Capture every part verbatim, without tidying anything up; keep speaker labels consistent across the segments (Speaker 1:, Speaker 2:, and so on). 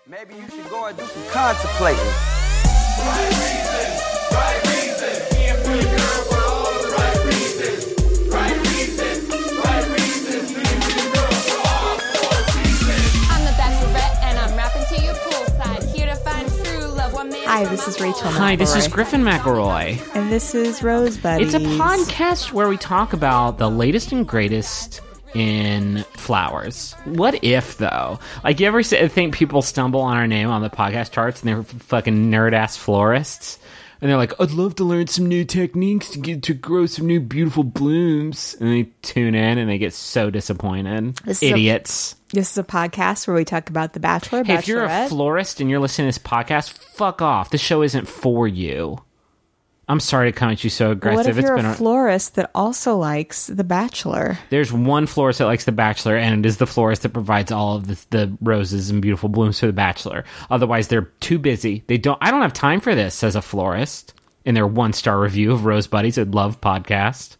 Speaker 1: Maybe you should go and do some contemplating.
Speaker 2: Right reasons, right reasons. Can't put a girl for all the right reasons. Right reasons, right reasons. Can't put a girl for all four seasons.
Speaker 3: I'm the Bachelorette, and I'm rapping to you poolside. Here to find true love. One man
Speaker 4: Hi, this is Rachel McElroy.
Speaker 5: Hi, this is Griffin McElroy.
Speaker 4: And this is Rose Buddies.
Speaker 5: It's a podcast where we talk about the latest and greatest in flowers. What if, though? Like, you ever say, think people stumble on our name on the podcast charts and they're fucking nerd-ass florists? And they're like, I'd love to learn some new techniques to get to grow some new beautiful blooms. And they tune in and they get so disappointed.
Speaker 4: This is
Speaker 5: Idiots.
Speaker 4: A, this is a podcast where we talk about The Bachelor,
Speaker 5: Hey,
Speaker 4: Bachelorette.
Speaker 5: if you're a florist and you're listening to this podcast, fuck off. This show isn't for you. I'm sorry to come at you so aggressive.
Speaker 4: What if
Speaker 5: it's
Speaker 4: you're
Speaker 5: been
Speaker 4: a florist that also likes The Bachelor?
Speaker 5: There's one florist that likes The Bachelor, and it is the florist that provides all of the, the roses and beautiful blooms for The Bachelor. Otherwise, they're too busy. They don't. I don't have time for this, says a florist in their one-star review of Rose Buddies at Love Podcast.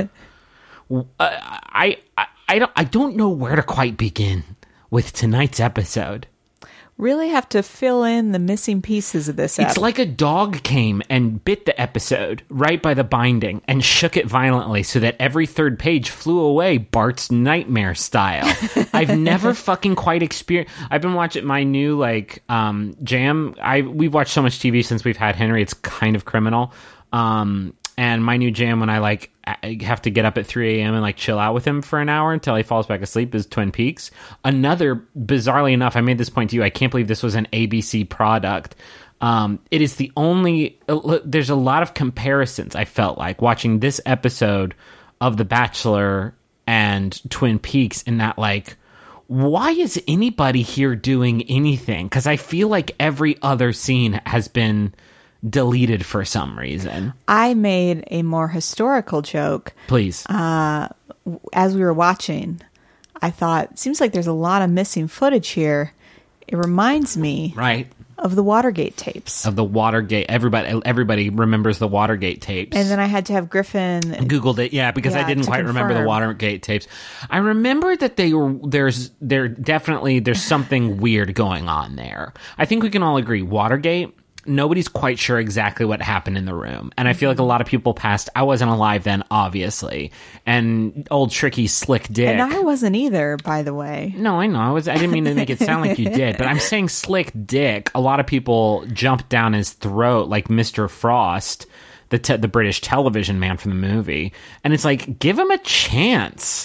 Speaker 5: uh, I, I, I, don't, I don't know where to quite begin with tonight's episode.
Speaker 4: Really have to fill in the missing pieces of this
Speaker 5: It's
Speaker 4: episode.
Speaker 5: like a dog came and bit the episode right by the binding and shook it violently so that every third page flew away Bart's nightmare style. I've never fucking quite experienced... I've been watching my new, like, um, jam. I We've watched so much T V since we've had Henry. It's kind of criminal. Um, and my new jam when I, like, I have to get up at three a.m. and, like, chill out with him for an hour until he falls back asleep is Twin Peaks. Another, bizarrely enough, I made this point to you, I can't believe this was an A B C product. Um, it is the only... Uh, there's a lot of comparisons, I felt like, watching this episode of The Bachelor and Twin Peaks in that, like, why is anybody here doing anything? Because I feel like every other scene has been deleted for some reason.
Speaker 4: I made a more historical joke.
Speaker 5: Please.
Speaker 4: Uh, as we were watching, I thought, seems like there's a lot of missing footage here. It reminds me
Speaker 5: Right.
Speaker 4: of the Watergate tapes.
Speaker 5: Of the Watergate. Everybody everybody remembers the Watergate tapes.
Speaker 4: And then I had to have Griffin...
Speaker 5: Googled it, yeah, because
Speaker 4: Yeah,
Speaker 5: I didn't
Speaker 4: to
Speaker 5: quite remember the
Speaker 4: confirm.
Speaker 5: Watergate tapes. I remember that they were there's there definitely there's something weird going on there. I think we can all agree Watergate, nobody's quite sure exactly what happened in the room. And I feel like a lot of people passed. I wasn't alive then, obviously. And old tricky slick dick.
Speaker 4: And I wasn't either, by the way.
Speaker 5: No, I know. I was. I didn't mean to make it sound like you did, but I'm saying slick dick. A lot of people jumped down his throat like Mister Frost, the te- the British television man from the movie. And it's like, give him a chance.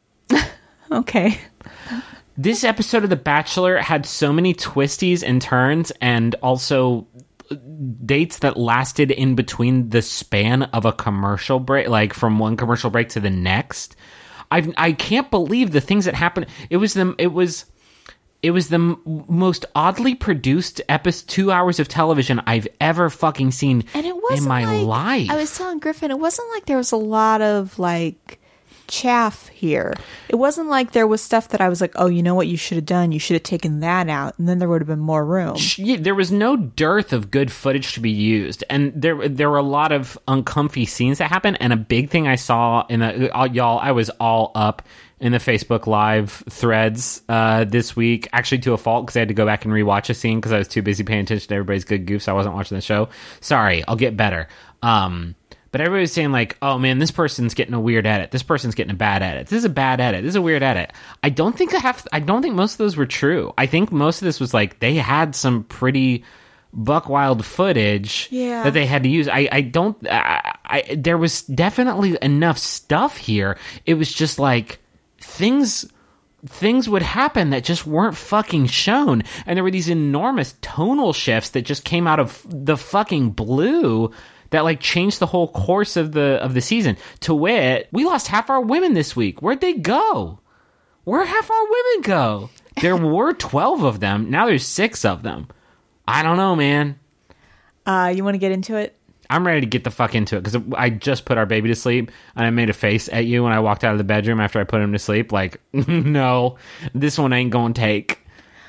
Speaker 4: Okay.
Speaker 5: This episode of The Bachelor had so many twisties and turns, and also dates that lasted in between the span of a commercial break, like from one commercial break to the next. I I can't believe the things that happened. It was the it was it was the m- most oddly produced episode, two hours of television I've ever fucking seen
Speaker 4: And it wasn't
Speaker 5: in my
Speaker 4: like,
Speaker 5: life.
Speaker 4: I was telling Griffin, it wasn't like there was a lot of like chaff here. It wasn't like there was stuff that I was like, oh, you know what you should have done? You should have taken that out, and then there would have been more room.
Speaker 5: Yeah, there was no dearth of good footage to be used, and there there were a lot of uncomfy scenes that happened. And a big thing I saw in the uh, y'all, I was all up in the Facebook Live threads uh, this week, actually to a fault, because I had to go back and rewatch a scene because I was too busy paying attention to everybody's good goofs. I wasn't watching the show. Sorry, I'll get better. Um, But everybody was saying, like, oh, man, this person's getting a weird edit. This person's getting a bad edit. This is a bad edit. This is a weird edit. I don't think I have... I don't think most of those were true. I think most of this was, like, they had some pretty buck wild footage
Speaker 4: Yeah.
Speaker 5: that they had to use. I, I don't... I, I, there was definitely enough stuff here. It was just, like, things... Things would happen that just weren't fucking shown. And there were these enormous tonal shifts that just came out of the fucking blue... that like changed the whole course of the of the season. To wit, we lost half our women this week. Where'd they go? Where'd half our women go? There were twelve of them. Now there's six of them. I don't know, man.
Speaker 4: Uh, you want to get into it?
Speaker 5: I'm ready to get the fuck into it because I just put our baby to sleep and I made a face at you when I walked out of the bedroom after I put him to sleep. Like, no, this one ain't gonna take.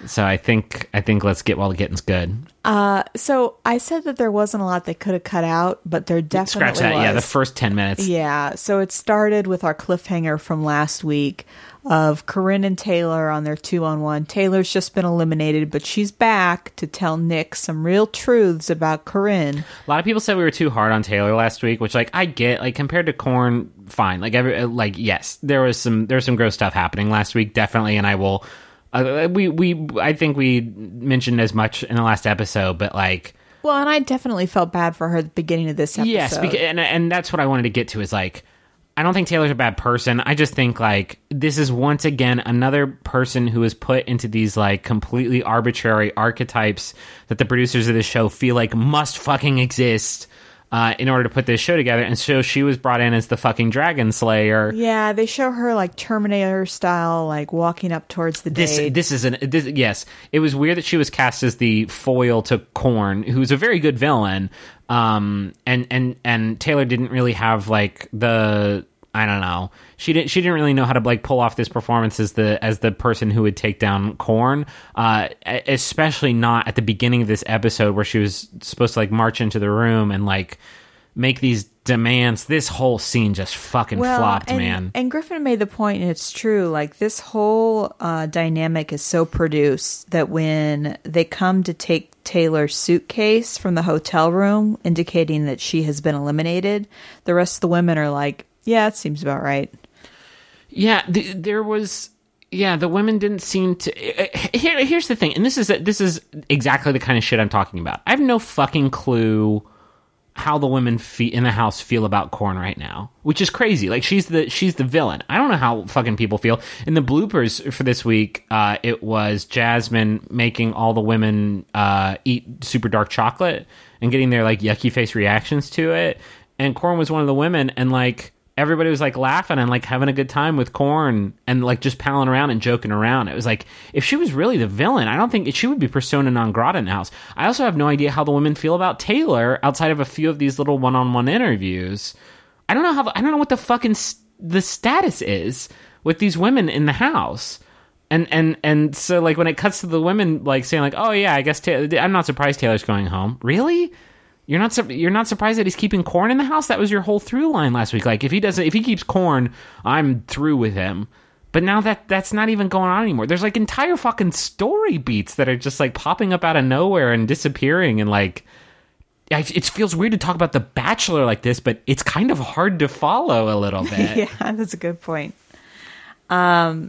Speaker 5: So I think I think let's get while the getting's good.
Speaker 4: Uh, so I said that there wasn't a lot they could have cut out, but there definitely
Speaker 5: Scratch that.
Speaker 4: was.
Speaker 5: Yeah, the first ten minutes.
Speaker 4: Yeah, so it started with our cliffhanger from last week of Corinne and Taylor on their two-on-one. Taylor's just been eliminated, but she's back to tell Nick some real truths about Corinne.
Speaker 5: A lot of people said we were too hard on Taylor last week, which like I get. Like compared to Korn, fine. Like every like yes, there was some there was some gross stuff happening last week, definitely, and I will. Uh, we we I think we mentioned as much in the last episode, but like.
Speaker 4: Well, and I definitely felt bad for her at the beginning of this episode.
Speaker 5: Yes, because, and and that's what I wanted to get to is like. I don't think Taylor's a bad person. I just think, like, this is once again another person who is put into these, like, completely arbitrary archetypes that the producers of the show feel like must fucking exist uh, in order to put this show together. And so she was brought in as the fucking Dragon Slayer.
Speaker 4: Yeah, they show her, like, Terminator style, like, walking up towards the
Speaker 5: This,
Speaker 4: date.
Speaker 5: this is an... This, yes, it was weird that she was cast as the foil to Korn, who's a very good villain. Um, and, and, and Taylor didn't really have, like, the... I don't know. She didn't. She didn't really know how to like pull off this performance as the as the person who would take down Korn. Uh, especially not at the beginning of this episode where she was supposed to like march into the room and like make these demands. This whole scene just fucking
Speaker 4: well,
Speaker 5: flopped,
Speaker 4: and,
Speaker 5: man.
Speaker 4: And Griffin made the point, and it's true. Like this whole uh, dynamic is so produced that when they come to take Taylor's suitcase from the hotel room, indicating that she has been eliminated, the rest of the women are like, yeah, it seems about right.
Speaker 5: Yeah, the, there was. Yeah, the women didn't seem to. Here, here's the thing, and this is this is exactly the kind of shit I'm talking about. I have no fucking clue how the women fe- in the house feel about Korn right now, which is crazy. Like she's the she's the villain. I don't know how fucking people feel. In the bloopers for this week, uh, it was Jasmine making all the women uh, eat super dark chocolate and getting their like yucky face reactions to it. And Korn was one of the women, and like. Everybody was like laughing and like having a good time with Korn and like just palling around and joking around. It was like, if she was really the villain, I don't think she would be persona non grata in the house. I also have no idea how the women feel about Taylor outside of a few of these little one-on-one interviews. I don't know how, I don't know what the fucking st- the status is with these women in the house. And, and, and so like when it cuts to the women like saying like, oh yeah, I guess Ta- I'm not surprised Taylor's going home. Really? You're not su- you're not surprised that he's keeping Korn in the house? That was your whole through line last week. Like if he doesn't, if he keeps Korn, I'm through with him. But now that that's not even going on anymore. There's like entire fucking story beats that are just like popping up out of nowhere and disappearing. And like, I, it feels weird to talk about The Bachelor like this, but it's kind of hard to follow a little bit.
Speaker 4: Yeah, that's a good point. Um,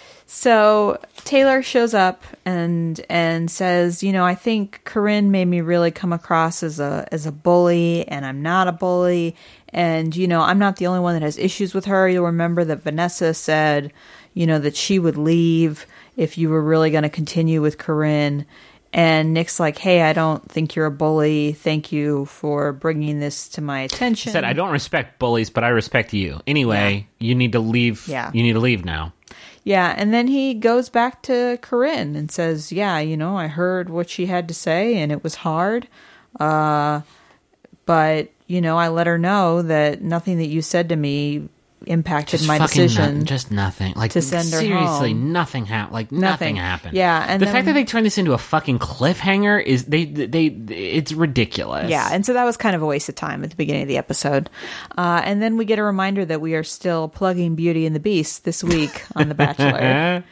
Speaker 4: so Taylor shows up and and says, you know, I think Corinne made me really come across as a as a bully, and I'm not a bully. And, you know, I'm not the only one that has issues with her. You'll remember that Vanessa said, you know, that she would leave if you were really going to continue with Corinne. And Nick's like, hey, I don't think you're a bully. Thank you for bringing this to my attention.
Speaker 5: He said, I don't respect bullies, but I respect you. Anyway, yeah. you need to leave.
Speaker 4: Yeah.
Speaker 5: You need to leave now.
Speaker 4: Yeah, and then he goes back to Corinne and says, yeah, you know, I heard what she had to say, and it was hard. Uh, but, you know, I let her know that nothing that you said to me impacted
Speaker 5: just
Speaker 4: my
Speaker 5: fucking
Speaker 4: decision.
Speaker 5: No, just nothing. Like
Speaker 4: to send her
Speaker 5: seriously,
Speaker 4: home.
Speaker 5: nothing happened. Like
Speaker 4: Nothing.
Speaker 5: nothing happened.
Speaker 4: Yeah, and
Speaker 5: the
Speaker 4: then-
Speaker 5: fact that they turned this into a fucking cliffhanger is they they it's ridiculous.
Speaker 4: Yeah, and so that was kind of a waste of time at the beginning of the episode. Uh, and then we get a reminder that we are still plugging Beauty and the Beast this week on The Bachelor.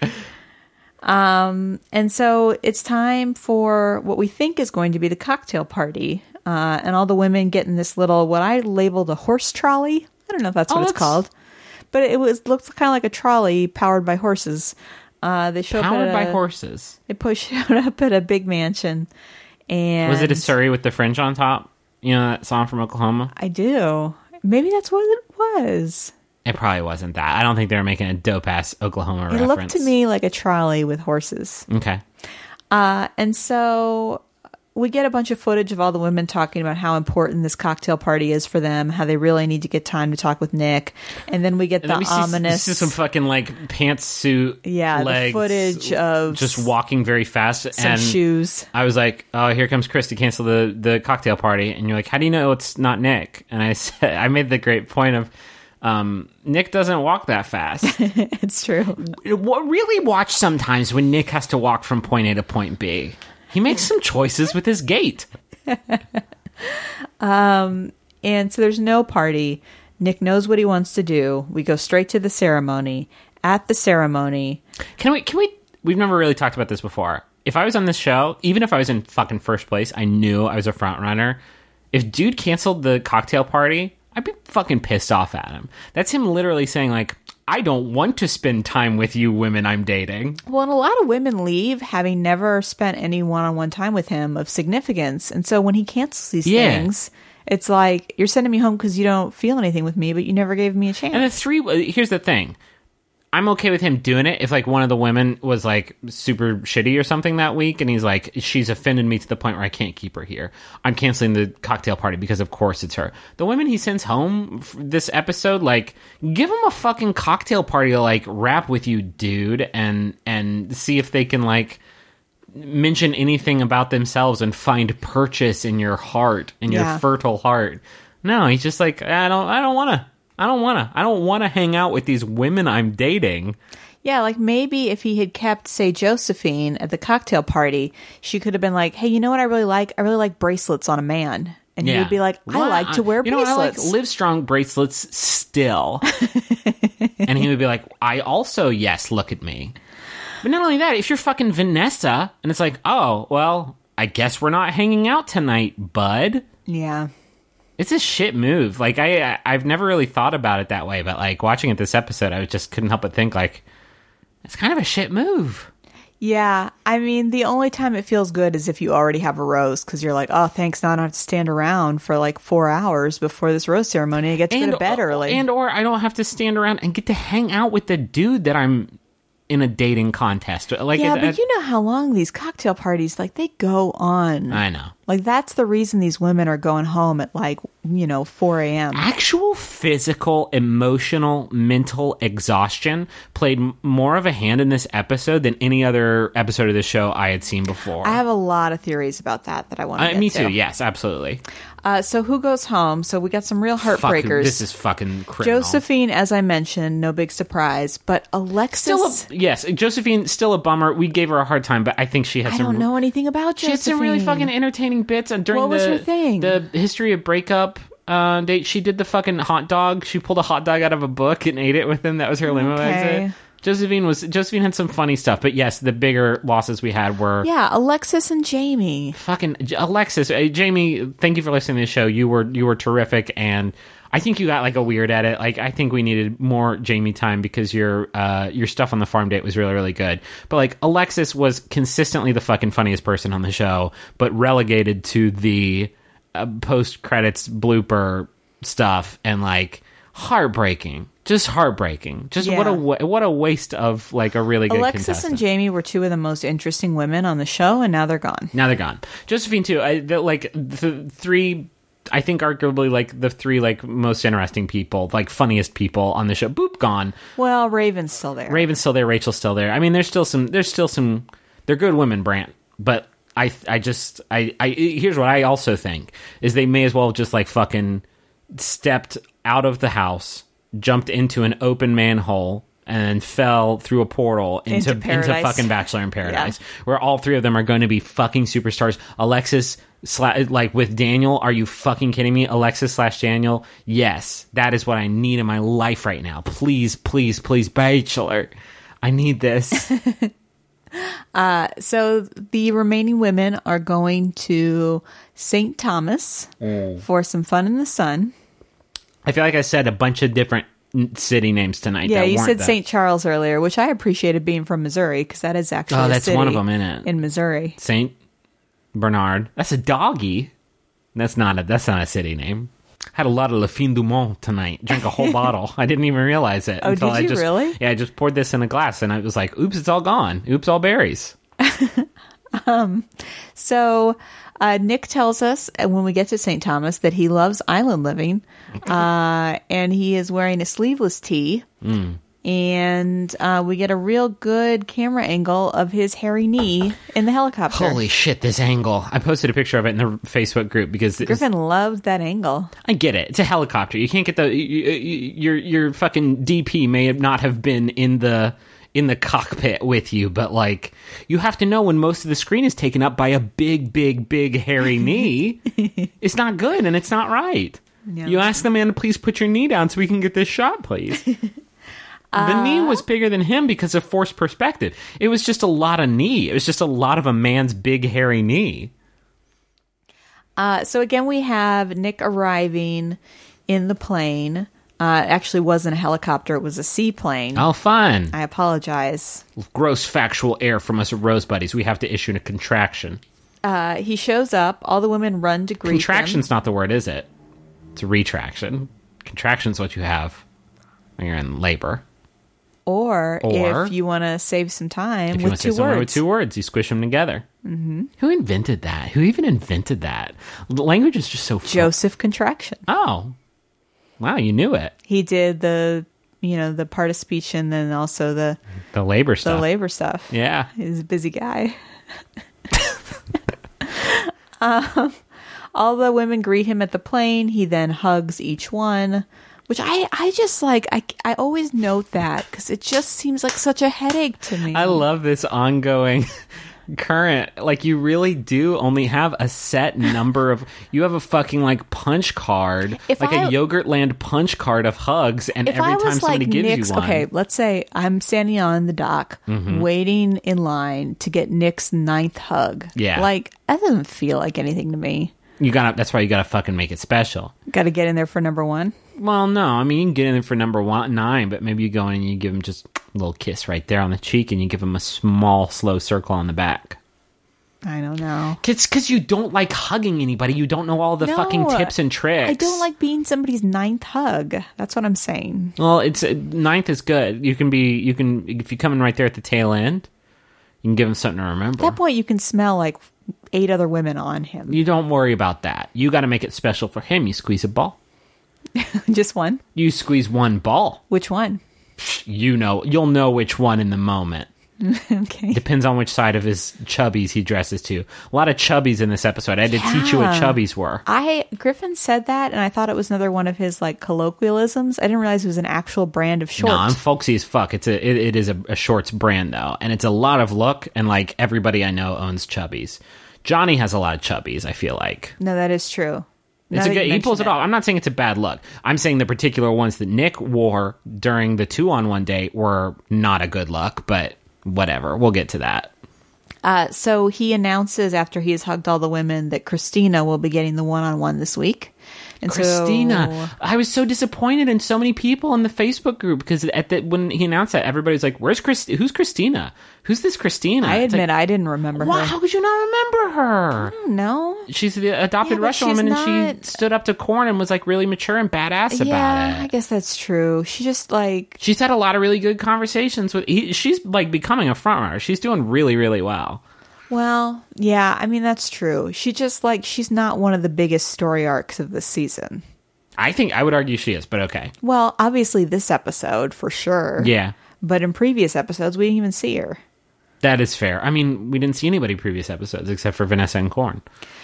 Speaker 4: um, and so it's time for what we think is going to be the cocktail party. Uh, and all the women get in this little, what I labeled a horse trolley. I don't know if that's
Speaker 5: Oh,
Speaker 4: what it's
Speaker 5: that's-
Speaker 4: called. But it was looked kind of like a trolley powered by horses. Uh, they show
Speaker 5: Powered
Speaker 4: up
Speaker 5: by
Speaker 4: at a,
Speaker 5: horses.
Speaker 4: They pushed up at a big mansion. And
Speaker 5: Was it a Surrey with the fringe on top? You know that song from Oklahoma?
Speaker 4: I do. Maybe that's what it was.
Speaker 5: It probably wasn't that. I don't think they were making a dope ass Oklahoma
Speaker 4: It
Speaker 5: reference.
Speaker 4: looked to me like a trolley with horses.
Speaker 5: Okay.
Speaker 4: Uh, and so we get a bunch of footage of all the women talking about how important this cocktail party is for them, how they really need to get time to talk with Nick. And then we get
Speaker 5: And
Speaker 4: the
Speaker 5: then we see,
Speaker 4: ominous...
Speaker 5: see some fucking like pantsuit
Speaker 4: Yeah, the
Speaker 5: legs,
Speaker 4: footage of
Speaker 5: just walking very fast.
Speaker 4: some
Speaker 5: and
Speaker 4: shoes.
Speaker 5: I was like, oh, here comes Chris to cancel the, the cocktail party. And you're like, how do you know it's not Nick? And I said, I made the great point of, Um, Nick doesn't walk that fast.
Speaker 4: It's true.
Speaker 5: What really watch sometimes when Nick has to walk from point A to point B. He makes some choices with his gait.
Speaker 4: um, and so there's no party. Nick knows what he wants to do. We go straight to the ceremony. At the ceremony,
Speaker 5: can we? Can we? We've never really talked about this before. If I was on this show, even if I was in fucking first place, I knew I was a front runner. If dude canceled the cocktail party, I'd be fucking pissed off at him. That's him literally saying, like, I don't want to spend time with you women I'm dating.
Speaker 4: Well, and a lot of women leave having never spent any one-on-one time with him of significance. And so when he cancels these
Speaker 5: yeah.
Speaker 4: things, it's like, you're sending me home because you don't feel anything with me, but you never gave me a chance.
Speaker 5: And the three, here's the thing. I'm okay with him doing it if, like, one of the women was, like, super shitty or something that week, and he's like, she's offended me to the point where I can't keep her here. I'm canceling the cocktail party because, of course, it's her. The women he sends home this episode, like, give him a fucking cocktail party to, like, rap with you, dude, and and see if they can, like, mention anything about themselves and find purchase in your heart, in your
Speaker 4: yeah.
Speaker 5: fertile heart. No, he's just like, I don't, I don't want to. I don't want to. I don't want to hang out with these women I'm dating.
Speaker 4: Yeah, like maybe if he had kept, say, Josephine at the cocktail party, she could have been like, hey, you know what I really like? I really like bracelets on a man. And
Speaker 5: yeah.
Speaker 4: he would be like, I
Speaker 5: well,
Speaker 4: like to wear
Speaker 5: you know,
Speaker 4: bracelets.
Speaker 5: I like Livestrong bracelets still. And he would be like, I also, yes, look at me. But not only that, if you're fucking Vanessa, and it's like, oh, well, I guess we're not hanging out tonight, bud.
Speaker 4: Yeah.
Speaker 5: It's a shit move. Like, I, I've never really thought about it that way, but, like, watching it this episode, I just couldn't help but think, like, it's kind of a shit move.
Speaker 4: Yeah. I mean, the only time it feels good is if you already have a rose, because you're like, oh, thanks, now I don't have to stand around for, like, four hours before this rose ceremony. I get to
Speaker 5: and,
Speaker 4: go to bed early.
Speaker 5: And or I don't have to stand around and get to hang out with the dude that I'm in a dating contest. Like,
Speaker 4: yeah,
Speaker 5: it,
Speaker 4: but
Speaker 5: it,
Speaker 4: you know how long these cocktail parties, like, they go on.
Speaker 5: I know.
Speaker 4: Like, that's the reason these women are going home at, like, you know, four a.m.
Speaker 5: Actual physical, emotional, mental exhaustion played m- more of a hand in this episode than any other episode of the show I had seen before.
Speaker 4: I have a lot of theories about that that I want to
Speaker 5: uh,
Speaker 4: get
Speaker 5: Me
Speaker 4: to.
Speaker 5: too, yes, absolutely.
Speaker 4: Uh, so who goes home? So we got some real
Speaker 5: Fuck,
Speaker 4: heartbreakers.
Speaker 5: this is fucking criminal.
Speaker 4: Josephine, as I mentioned, no big surprise. But Alexis...
Speaker 5: Still a, yes, Josephine, still a bummer. We gave her a hard time, but I think she had
Speaker 4: I
Speaker 5: some...
Speaker 4: don't know anything about Josephine.
Speaker 5: She had some really fucking entertaining bits during
Speaker 4: What
Speaker 5: the,
Speaker 4: was her thing?
Speaker 5: the history of breakup. Uh, they, she did the fucking hot dog. She pulled a hot dog out of a book and ate it with him. That was her limo
Speaker 4: Okay.
Speaker 5: exit. Josephine was Josephine had some funny stuff, but yes, the bigger losses we had were
Speaker 4: Yeah, Alexis and Jamie.
Speaker 5: fucking Alexis. Uh, Jamie, thank you for listening to the show. You were you were terrific, and I think you got like a weird edit. Like, I think we needed more Jamie time because your uh, your stuff on the farm date was really really good. But like, Alexis was consistently the fucking funniest person on the show, but relegated to the uh, post credits blooper stuff, and like heartbreaking. Just heartbreaking. Just
Speaker 4: Yeah.
Speaker 5: what a wa- what a waste of like a really good
Speaker 4: Alexis
Speaker 5: contestant.
Speaker 4: and Jamie were two of the most interesting women on the show, and now they're gone.
Speaker 5: Now they're gone. Josephine too. I, the, like the three, I think arguably like the three like most interesting people, like funniest people on the show. Boop, gone.
Speaker 4: Well, Raven's still there.
Speaker 5: Raven's still there. Rachel's still there. I mean, there's still some. There's still some. They're good women, Brant. But I, I just, I, I. Here's what I also think is they may as well have just like fucking stepped out of the house, jumped into an open manhole, and fell through a portal into
Speaker 4: Into
Speaker 5: into,
Speaker 4: paradise.
Speaker 5: fucking Bachelor in Paradise, where all three of them are going to be fucking superstars. Alexis, sla- like with Daniel, are you fucking kidding me? Alexis slash Daniel, yes, that is what I need in my life right now. Please, please, please, Bachelor, I need this.
Speaker 4: Uh, so the remaining women are going to Saint Thomas for some fun in the sun.
Speaker 5: I feel like I said a bunch of different n- city names tonight.
Speaker 4: Yeah,
Speaker 5: that
Speaker 4: you
Speaker 5: weren't
Speaker 4: said
Speaker 5: that.
Speaker 4: Saint Charles earlier, which I appreciated being from Missouri because that is actually
Speaker 5: Oh,
Speaker 4: a
Speaker 5: that's
Speaker 4: city
Speaker 5: one of them, isn't it?
Speaker 4: in Missouri.
Speaker 5: Saint Bernard. That's a doggy. That's not a. That's not a city name. Had a lot of Le Fin du Monde tonight. Drank a whole bottle. I didn't even realize it.
Speaker 4: Oh,
Speaker 5: until
Speaker 4: did
Speaker 5: I
Speaker 4: you
Speaker 5: just,
Speaker 4: really?
Speaker 5: Yeah, I just poured this in a glass, and I was like, "Oops, it's all gone. Oops, all berries."
Speaker 4: So uh, Nick tells us uh, when we get to Saint Thomas that he loves island living, uh, and he is wearing a sleeveless tee. And uh, we get a real good camera angle of his hairy knee in the helicopter.
Speaker 5: Holy shit, this angle. I posted a picture of it in the Facebook group because...
Speaker 4: Griffin loved that angle.
Speaker 5: I get it. It's a helicopter. You can't get the... You, you, your your fucking D P may not have been in the in the cockpit with you, but, like, you have to know when most of the screen is taken up by a big, big, big hairy knee. It's not good, and it's not right.
Speaker 4: Yeah.
Speaker 5: You ask the man to please put your knee down so we can get this shot, please. The knee was bigger than him because of forced perspective. It was just a lot of knee. It was just a lot of a man's big, hairy knee.
Speaker 4: Uh, so again, we have Nick arriving in the plane. Uh, it actually wasn't a helicopter. It was a seaplane.
Speaker 5: Oh, fun.
Speaker 4: I apologize.
Speaker 5: Gross factual error from us Rose Buddies. We have to issue a contraction.
Speaker 4: Uh, he shows up. All the women run to greet him.
Speaker 5: Contraction's not the word, is it? It's a retraction. Contraction's what you have when you're in labor.
Speaker 4: Or,
Speaker 5: Or
Speaker 4: if you want to save some time
Speaker 5: If you
Speaker 4: with
Speaker 5: want to
Speaker 4: two
Speaker 5: say somewhere
Speaker 4: words.
Speaker 5: with two words, you squish them together. Mm-hmm. Who invented that? Who even invented that? The language is just so fun.
Speaker 4: Joseph Contraction.
Speaker 5: Oh. Wow, you knew it.
Speaker 4: He did the, you know, the part of speech and then also the,
Speaker 5: The labor
Speaker 4: the
Speaker 5: stuff.
Speaker 4: labor stuff.
Speaker 5: Yeah.
Speaker 4: He's a busy guy. um, all the women greet him at the plane. He then hugs each one, which I, I just like, I, I always note that because it just seems like such a headache to me.
Speaker 5: I love this ongoing current. Like, you really do only have a set number of... You have a fucking, like, punch card.
Speaker 4: If
Speaker 5: like
Speaker 4: I-
Speaker 5: a Yogurtland punch card of hugs, and
Speaker 4: If
Speaker 5: every
Speaker 4: I
Speaker 5: time
Speaker 4: was
Speaker 5: somebody
Speaker 4: like
Speaker 5: gives
Speaker 4: Nick's,
Speaker 5: you one...
Speaker 4: okay, let's say I'm standing on the dock
Speaker 5: Mm-hmm.
Speaker 4: waiting in line to get Nick's ninth hug.
Speaker 5: Yeah.
Speaker 4: Like, that doesn't feel like anything to me.
Speaker 5: You gotta, that's why you gotta fucking make it special.
Speaker 4: Got to get in there for number one.
Speaker 5: Well, no, I mean, you can get in for number one, nine, but maybe you go in and you give him just a little kiss right there on the cheek, and you give him a small, slow circle on the back.
Speaker 4: I don't know.
Speaker 5: It's because you don't like hugging anybody. You don't know all the
Speaker 4: No,
Speaker 5: fucking tips and tricks.
Speaker 4: I don't like being somebody's ninth hug. That's what I'm saying.
Speaker 5: Well, it's uh, ninth is good. You can be, you can, if you come in right there at the tail end, you can give him something to remember.
Speaker 4: At that point, you can smell like eight other women on him.
Speaker 5: You don't worry about that. You got to make it special for him. You squeeze a ball.
Speaker 4: Just one?
Speaker 5: You squeeze one ball.
Speaker 4: Which one?
Speaker 5: You know, you'll know which one in the moment.
Speaker 4: Okay.
Speaker 5: Depends on which side of his chubbies he dresses to. A lot of chubbies in this episode. I had to teach you what
Speaker 4: Yeah.
Speaker 5: chubbies were.
Speaker 4: I Griffin said that, and I thought it was another one of his like colloquialisms. I didn't realize it was an actual brand of shorts.
Speaker 5: No, I'm folksy as fuck. It's a it, it is a, a shorts brand though, and it's a lot of look. And like everybody I know owns chubbies. Johnny has a lot of chubbies. I feel like
Speaker 4: No, that is true. Now
Speaker 5: it's a
Speaker 4: that
Speaker 5: good.
Speaker 4: you
Speaker 5: He pulls it
Speaker 4: mention
Speaker 5: off. I'm not saying it's a bad look. I'm saying the particular ones that Nick wore during the two on one date were not a good look. But whatever, we'll get to that.
Speaker 4: Uh, so he announces after he has hugged all the women that Christina will be getting the one-on-one this week. And
Speaker 5: Christina,
Speaker 4: so,
Speaker 5: I was so disappointed in so many people in the Facebook group because at the, when he announced that, everybody's like, "Where's Chris? Who's Christina? Who's this Christina?"
Speaker 4: I
Speaker 5: It's
Speaker 4: admit
Speaker 5: like,
Speaker 4: I didn't remember
Speaker 5: wow,
Speaker 4: her.
Speaker 5: how could you not remember her?
Speaker 4: No.
Speaker 5: She's the adopted
Speaker 4: Yeah, but
Speaker 5: Russian
Speaker 4: she's
Speaker 5: woman, and she
Speaker 4: not-
Speaker 5: stood up to Korn and was like really mature and badass
Speaker 4: Yeah,
Speaker 5: about
Speaker 4: I
Speaker 5: it.
Speaker 4: guess that's true. She just like
Speaker 5: She's had a lot of really good conversations with. He, she's like becoming a front runner. She's doing really, really well.
Speaker 4: Well, yeah, I mean, that's true. She just, like, she's not one of the biggest story arcs of this season.
Speaker 5: I think I would argue she is, but okay.
Speaker 4: Well, obviously this episode, for sure.
Speaker 5: Yeah,
Speaker 4: But in previous episodes, we didn't even see her.
Speaker 5: that is fair. I mean, we didn't see anybody previous episodes except for Vanessa and Korn.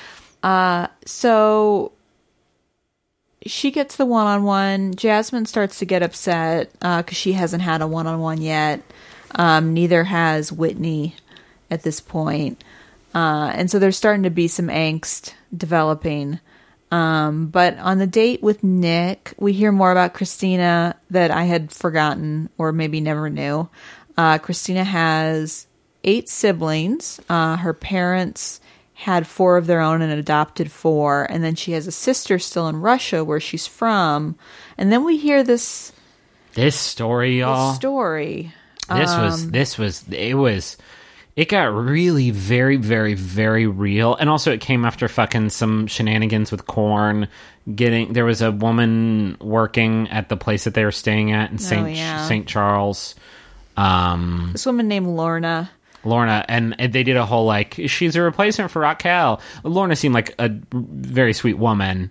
Speaker 4: So she gets the one-on-one. Jasmine starts to get upset because she hasn't had a one-on-one yet. Um, neither has Whitney at this point. Uh, and so there's starting to be some angst developing. Um, but on the date with Nick, we hear more about Christina that I had forgotten or maybe never knew. Uh, Christina has eight siblings. Uh, her parents had four of their own and adopted four. And then she has a sister still in Russia where she's from. And then we hear this,
Speaker 5: This story, y'all.
Speaker 4: this story.
Speaker 5: This
Speaker 4: Um,
Speaker 5: was, this was, it was, it got really very, very, very real. And also it came after fucking some shenanigans with Korn. Getting, there was a woman working at the place that they were staying at in Saint
Speaker 4: yeah.
Speaker 5: Saint Charles. Um,
Speaker 4: This woman named Lorna.
Speaker 5: Lorna, and they did a whole, like, she's a replacement for Raquel. Lorna seemed like a very sweet woman.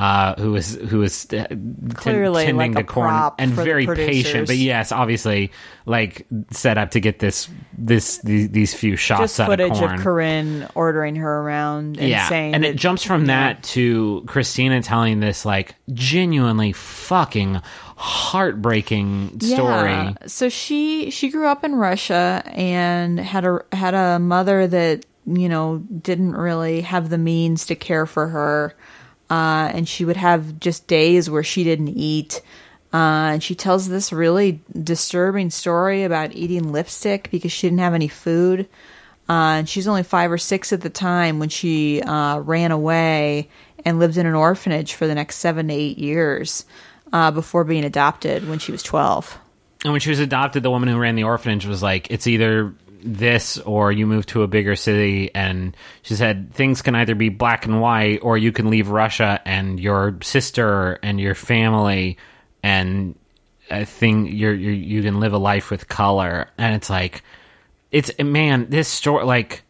Speaker 5: uh, who was who was uh,
Speaker 4: Clearly,
Speaker 5: tending
Speaker 4: like
Speaker 5: to
Speaker 4: a
Speaker 5: corn
Speaker 4: prop
Speaker 5: and
Speaker 4: for the
Speaker 5: very patient.
Speaker 4: producers.
Speaker 5: But yes, obviously, like set up to get this this these, these few shots
Speaker 4: Just
Speaker 5: out
Speaker 4: footage
Speaker 5: of corn.
Speaker 4: of Corinne ordering her around and
Speaker 5: yeah,
Speaker 4: saying
Speaker 5: and
Speaker 4: that,
Speaker 5: it jumps from
Speaker 4: yeah.
Speaker 5: that to Christina telling this like genuinely fucking heartbreaking story.
Speaker 4: Yeah. So she she grew up in Russia and had a had a mother that, you know, didn't really have the means to care for her, uh, and she would have just days where she didn't eat. Uh, and she tells this really disturbing story about eating lipstick because she didn't have any food. Uh, and she's only five or six at the time when she uh, ran away and lived in an orphanage for the next seven to eight years uh, before being adopted when she was twelve.
Speaker 5: And when she was adopted, the woman who ran the orphanage was like, it's either this or you move to a bigger city. And she said, things can either be black and white, or you can leave Russia and your sister and your family, and I think you're, you're you can live a life with color. And it's like, it's, man, this story, like,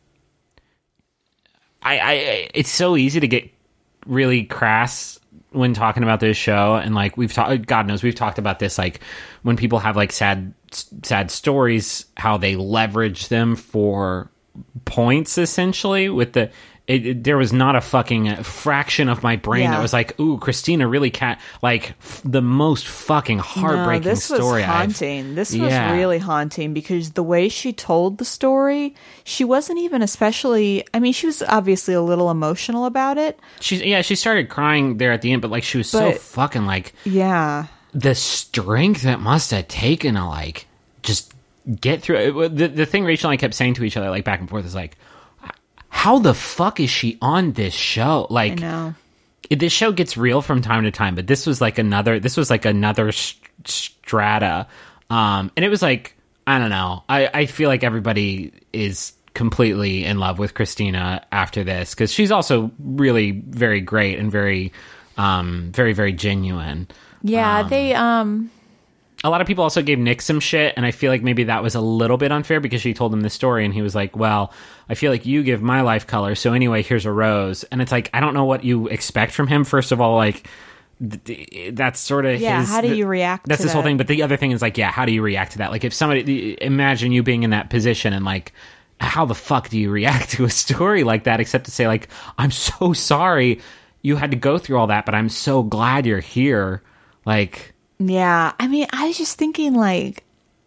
Speaker 5: I, I, it's so easy to get really crass when talking about this show, and like we've talked, God knows we've talked about this, like when people have like sad, sad stories, how they leverage them for points, essentially. With the, it, it, there was not a fucking fraction of my brain
Speaker 4: Yeah.
Speaker 5: that was like, "Ooh, Christina really can't." Like f- the most fucking heartbreaking
Speaker 4: no, this
Speaker 5: story.
Speaker 4: was haunting.
Speaker 5: I've,
Speaker 4: This
Speaker 5: Yeah.
Speaker 4: was really haunting because the way she told the story, she wasn't even especially. I mean, she was obviously a little emotional about it.
Speaker 5: She, yeah, she started crying there at the end, but like she was so
Speaker 4: But-
Speaker 5: fucking like.
Speaker 4: Yeah,
Speaker 5: The strength that must have taken to like just get through it. The, the thing Rachel and I kept saying to each other, like back and forth, is like, how the fuck is she on this show?
Speaker 4: I
Speaker 5: Like,
Speaker 4: know.
Speaker 5: it- this show gets real from time to time, but this was like another, this was like another st- strata. Um, and it was like, I don't know. I, I feel like everybody is completely in love with Christina after this, because she's also really very great and very, um, very, very genuine.
Speaker 4: Yeah, they um
Speaker 5: A lot of people also gave Nick some shit, and I feel like maybe that was a little bit unfair because she told him this story, and he was like, well, I feel like you give my life color, so anyway, here's a rose. And it's like, I don't know what you expect from him. First of all, like, th- th- that's sort of
Speaker 4: Yeah,
Speaker 5: his...
Speaker 4: how do
Speaker 5: th-
Speaker 4: you react
Speaker 5: That's
Speaker 4: to
Speaker 5: his whole
Speaker 4: that?
Speaker 5: thing, but the other thing is, like, yeah, how do you react to that? Like, if somebody... Imagine you being in that position and, like, how the fuck do you react to a story like that, except to say, like, I'm so sorry you had to go through all that, but I'm so glad you're here. Like...
Speaker 4: yeah, I mean, I was just thinking like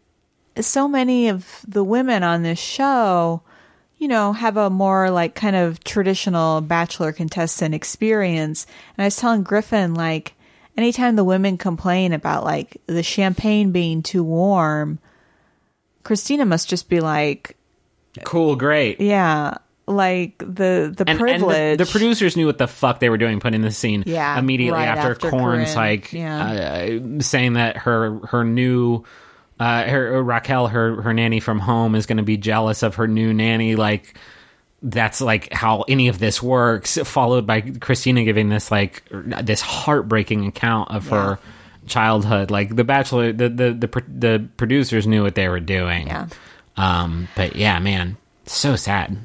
Speaker 4: so many of the women on this show, you know, have a more like kind of traditional bachelor contestant experience. And I was telling Griffin, like, anytime the women complain about like the champagne being too warm, Christina must just be like,
Speaker 5: Cool, great.
Speaker 4: yeah, like the the
Speaker 5: And,
Speaker 4: privilege.
Speaker 5: and the, the producers knew what the fuck they were doing, putting the scene
Speaker 4: Yeah,
Speaker 5: immediately
Speaker 4: right
Speaker 5: after,
Speaker 4: after
Speaker 5: Korn's
Speaker 4: Corinne,
Speaker 5: like
Speaker 4: yeah.
Speaker 5: uh, saying that her her new uh, her Raquel her her nanny from home is going to be jealous of her new nanny. Like that's like how any of this works. Followed by Christina giving this like this heartbreaking account of her childhood. Like the Bachelor, the the the, pro- the producers knew what they were doing.
Speaker 4: Yeah.
Speaker 5: Um. But yeah, man, so sad.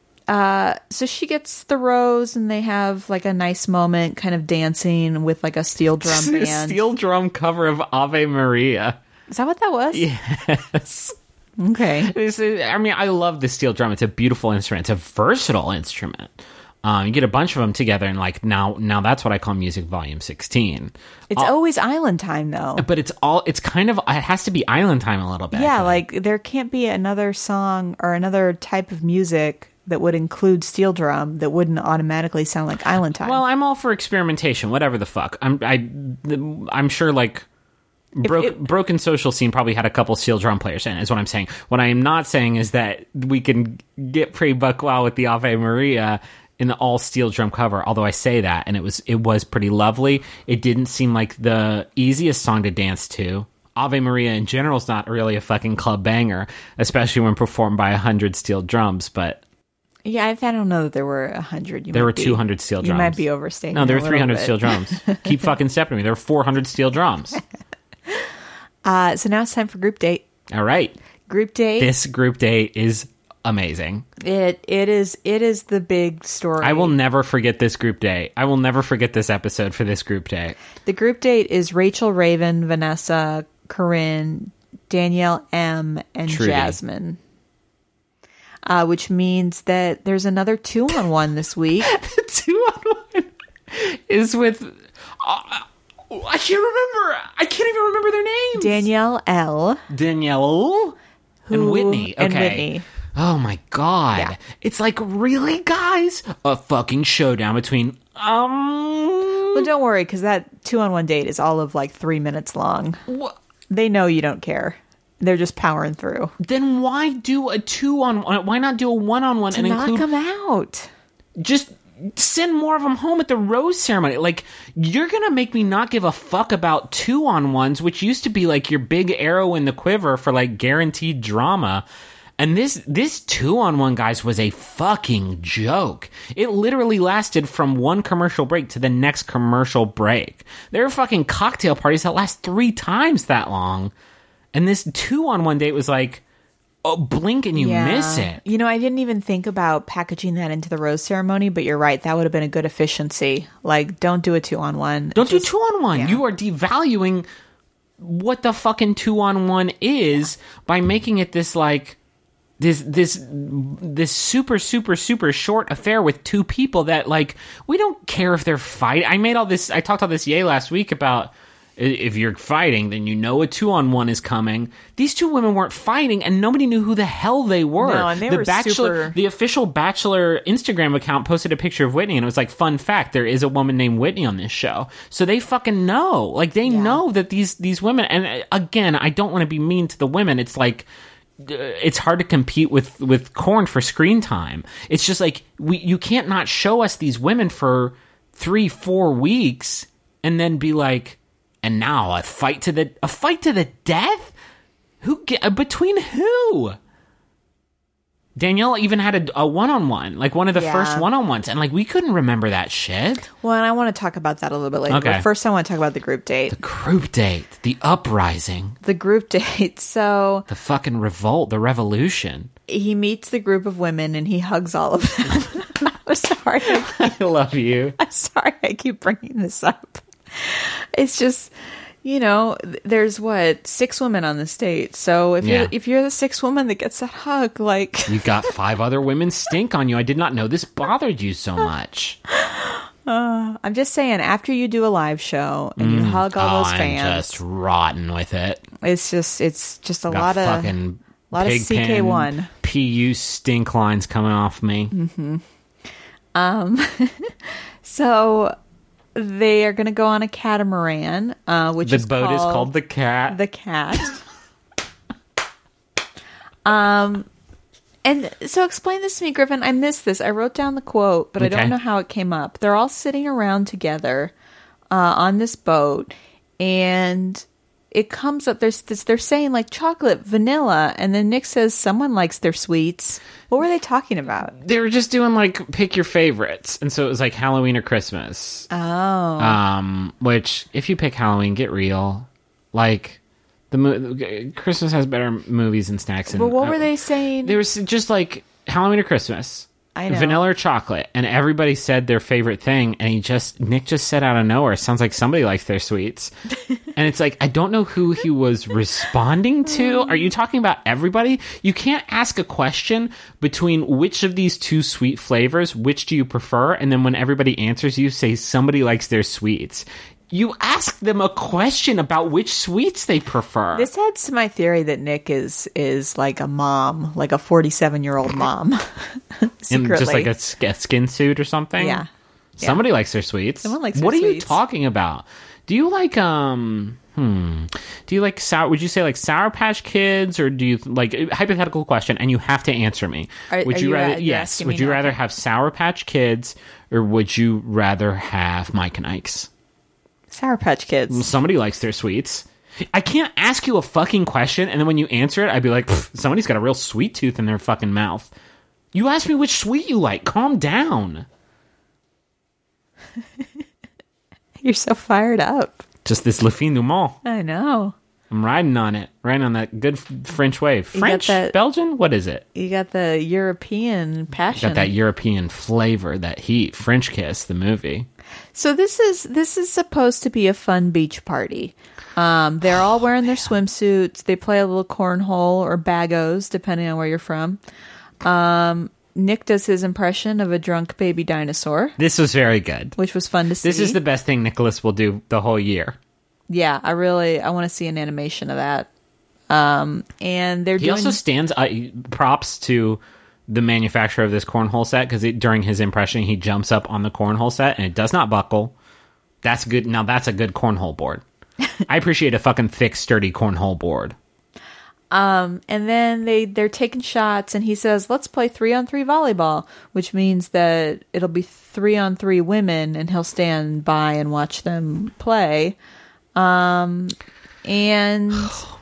Speaker 4: So she gets the rose and they have like a nice moment kind of dancing with like a steel drum band.
Speaker 5: Steel drum cover of Ave Maria.
Speaker 4: Is that what that was?
Speaker 5: Yes.
Speaker 4: Okay.
Speaker 5: This is, I mean, I love the steel drum. It's a beautiful instrument. It's a versatile instrument. Um, you get a bunch of them together, and like now, now that's what I call music volume sixteen.
Speaker 4: It's always island time though.
Speaker 5: But it's all. It's kind of. It has to be island time a little bit. I
Speaker 4: Yeah,
Speaker 5: feel
Speaker 4: like there can't be another song or another type of music that would include steel drum that wouldn't automatically sound like island time.
Speaker 5: Well, I'm all for experimentation. Whatever the fuck. I'm. I. I'm sure. Like. Broke,
Speaker 4: it-
Speaker 5: Broken Social Scene probably had a couple steel drum players in it, is what I'm saying. What I am not saying is that we can get pretty buck wild with the Ave Maria in the all steel drum cover, although I say that, and it was it was pretty lovely. It didn't seem like the easiest song to dance to. Ave Maria in general is not really a fucking club banger, especially when performed by a hundred steel drums, but
Speaker 4: yeah, I, I don't know that there were a hundred.
Speaker 5: there were two hundred steel drums.
Speaker 4: You might be overstating.
Speaker 5: No, there
Speaker 4: it
Speaker 5: were
Speaker 4: a
Speaker 5: three hundred
Speaker 4: little
Speaker 5: steel
Speaker 4: bit.
Speaker 5: drums. Keep fucking stepping to me. There were four hundred steel drums.
Speaker 4: Uh, so now it's time for group date.
Speaker 5: All right.
Speaker 4: Group date.
Speaker 5: This group date is amazing.
Speaker 4: It it is it is the big story.
Speaker 5: I will never forget this group date. I will never forget this episode for this group date.
Speaker 4: The group date is Rachel, Raven, Vanessa, Corinne, Danielle M, and
Speaker 5: Trudy.
Speaker 4: Jasmine. Uh, which means that there's another two on one this week.
Speaker 5: Two on one is with. Uh, I can't remember. I can't even remember their names.
Speaker 4: Danielle L.
Speaker 5: Danielle and
Speaker 4: who-
Speaker 5: Whitney. Okay.
Speaker 4: and Whitney.
Speaker 5: Oh my god.
Speaker 4: Yeah.
Speaker 5: It's like, really, guys? A fucking showdown between um
Speaker 4: Well, don't worry, because that two on one date is all of like three minutes long.
Speaker 5: wh-
Speaker 4: They know you don't care. They're just powering through
Speaker 5: then why do a two on one? Why not do a one on one
Speaker 4: to
Speaker 5: and
Speaker 4: knock
Speaker 5: include
Speaker 4: them out.
Speaker 5: just send more of them home at the rose ceremony? Like, you're gonna make me not give a fuck about two on ones, which used to be like your big arrow in the quiver for like guaranteed drama. And this this two on one, guys, was a fucking joke. It literally lasted from one commercial break to the next commercial break. There are fucking cocktail parties that last three times that long. And this two on one date was like, oh, blink and you miss it.
Speaker 4: You know, I didn't even think about packaging that into the rose ceremony, but you're right. That would have been a good efficiency. Like, don't do a two on one.
Speaker 5: Don't do two on one.
Speaker 4: yeah.
Speaker 5: You are devaluing what the fucking two on one is by making it this like this this this super super super short affair with two people that, like, we don't care if they're fighting. I made all this. I talked all this yay last week about, if you're fighting, then you know a two on one is coming. These two women weren't fighting, and nobody knew who the hell they were.
Speaker 4: No, and they
Speaker 5: the
Speaker 4: were
Speaker 5: Bachelor,
Speaker 4: super-
Speaker 5: the official Bachelor Instagram account posted a picture of Whitney, and it was like, fun fact, there is a woman named Whitney on this show. So they fucking know. Like, they
Speaker 4: Yeah.
Speaker 5: know that these these women, and uh, again, I don't want to be mean to the women. It's like, uh, it's hard to compete with with corn for screen time. It's just like, we you can't not show us these women for three, four weeks, and then be like, and now a fight to the a fight to the death? Who get, between who? Danielle even had a, a one-on-one, like one of the
Speaker 4: Yeah.
Speaker 5: first one-on-ones, and like, we couldn't remember that shit.
Speaker 4: Well, and I want to talk about that a little bit later.
Speaker 5: Okay.
Speaker 4: But first, I want to talk about the group date.
Speaker 5: Group date, the uprising,
Speaker 4: The group date. So
Speaker 5: the fucking revolt, the revolution.
Speaker 4: he meets the group of women and he hugs all of them. I'm sorry.
Speaker 5: I love you.
Speaker 4: I'm sorry I keep bringing this up. It's just, you know, th- there's what, six women on the stage. So if
Speaker 5: Yeah.
Speaker 4: you're if you're the sixth woman that gets that hug, like,
Speaker 5: You got five other women stink on you. I did not know this bothered you so much.
Speaker 4: I'm just saying, after you do a live show and you hug all
Speaker 5: Oh,
Speaker 4: those
Speaker 5: I'm
Speaker 4: fans,
Speaker 5: just rotten with it.
Speaker 4: it's just it's just a
Speaker 5: Got
Speaker 4: lot of
Speaker 5: fucking
Speaker 4: lot of
Speaker 5: pig
Speaker 4: C K
Speaker 5: pen,
Speaker 4: one.
Speaker 5: P U stink lines coming off me.
Speaker 4: So they are going to go on a catamaran, uh, which
Speaker 5: The
Speaker 4: is
Speaker 5: boat
Speaker 4: called
Speaker 5: is called the Cat.
Speaker 4: the Cat. um, and so explain this to me, Griffin. I missed this. I wrote down the quote, but I
Speaker 5: Okay.
Speaker 4: don't know how it came up. They're all sitting around together uh, on this boat, and it comes up. There's this. They're saying like chocolate, vanilla, and then Nick says someone likes their sweets. What were they talking about?
Speaker 5: They were just doing like pick your favorites, and so it was like Halloween or Christmas.
Speaker 4: Oh,
Speaker 5: Um, which if you pick Halloween, get real. Like the mo- Christmas has better movies and snacks. And,
Speaker 4: but what were
Speaker 5: uh,
Speaker 4: they saying?
Speaker 5: There was just like Halloween or Christmas.
Speaker 4: I know.
Speaker 5: Vanilla or chocolate, and everybody said their favorite thing, and he just Nick just said out of nowhere, sounds like somebody likes their sweets. And it's like, I don't know who he was responding to. Are you talking about everybody? You can't ask a question between which of these two sweet flavors, which do you prefer, and then when everybody answers you, say somebody likes their sweets. You ask them a question about which sweets they prefer.
Speaker 4: This adds to my theory that Nick is is like a mom, like a forty-seven year old mom.
Speaker 5: in
Speaker 4: Secretly,
Speaker 5: just like a, sk- a skin suit or something.
Speaker 4: Yeah.
Speaker 5: Somebody likes their sweets.
Speaker 4: Someone likes
Speaker 5: What
Speaker 4: their
Speaker 5: are you
Speaker 4: sweets.
Speaker 5: talking about? Do you like um hmm do you like sour would you say like Sour Patch Kids, or do you like, hypothetical question, and you have to answer me.
Speaker 4: Are-
Speaker 5: would
Speaker 4: are
Speaker 5: you,
Speaker 4: you, uh,
Speaker 5: rather
Speaker 4: you're
Speaker 5: yes,
Speaker 4: asking
Speaker 5: would
Speaker 4: me
Speaker 5: you
Speaker 4: now?
Speaker 5: rather have Sour Patch Kids, or would you rather have Mike and Ike's?
Speaker 4: Sour Patch Kids.
Speaker 5: Somebody likes their sweets. I can't ask you a fucking question, and then when you answer it, I'd be like, "Pff, somebody's got a real sweet tooth in their fucking mouth. You asked me which sweet you like. Calm down.
Speaker 4: You're so fired up.
Speaker 5: Just this le fin du monde.
Speaker 4: I know.
Speaker 5: I'm riding on it. Riding on that good f- French wave.
Speaker 4: You got
Speaker 5: French?
Speaker 4: that-
Speaker 5: Belgian? What is it?
Speaker 4: You got the European passion.
Speaker 5: Got that European flavor, that heat. French Kiss, the movie.
Speaker 4: So this is this is supposed to be a fun beach party. Um, they're all wearing their swimsuits. They play a little cornhole or bagos, depending on where you're from. Um, Nick does his impression of a drunk baby dinosaur,
Speaker 5: This was very good.
Speaker 4: which was fun to see.
Speaker 5: This is the best thing Nicholas will do the whole year.
Speaker 4: Yeah, I really I want to see an animation of that. Um, and they're
Speaker 5: He
Speaker 4: doing
Speaker 5: also stands uh, props to the manufacturer of this cornhole set, because during his impression he jumps up on the cornhole set and it does not buckle. That's good. Now that's a good cornhole board. I appreciate a fucking thick, sturdy cornhole board.
Speaker 4: Um, and then they they're taking shots, and he says, "Let's play three on three volleyball," which means that it'll be three on three women, and he'll stand by and watch them play. Um, and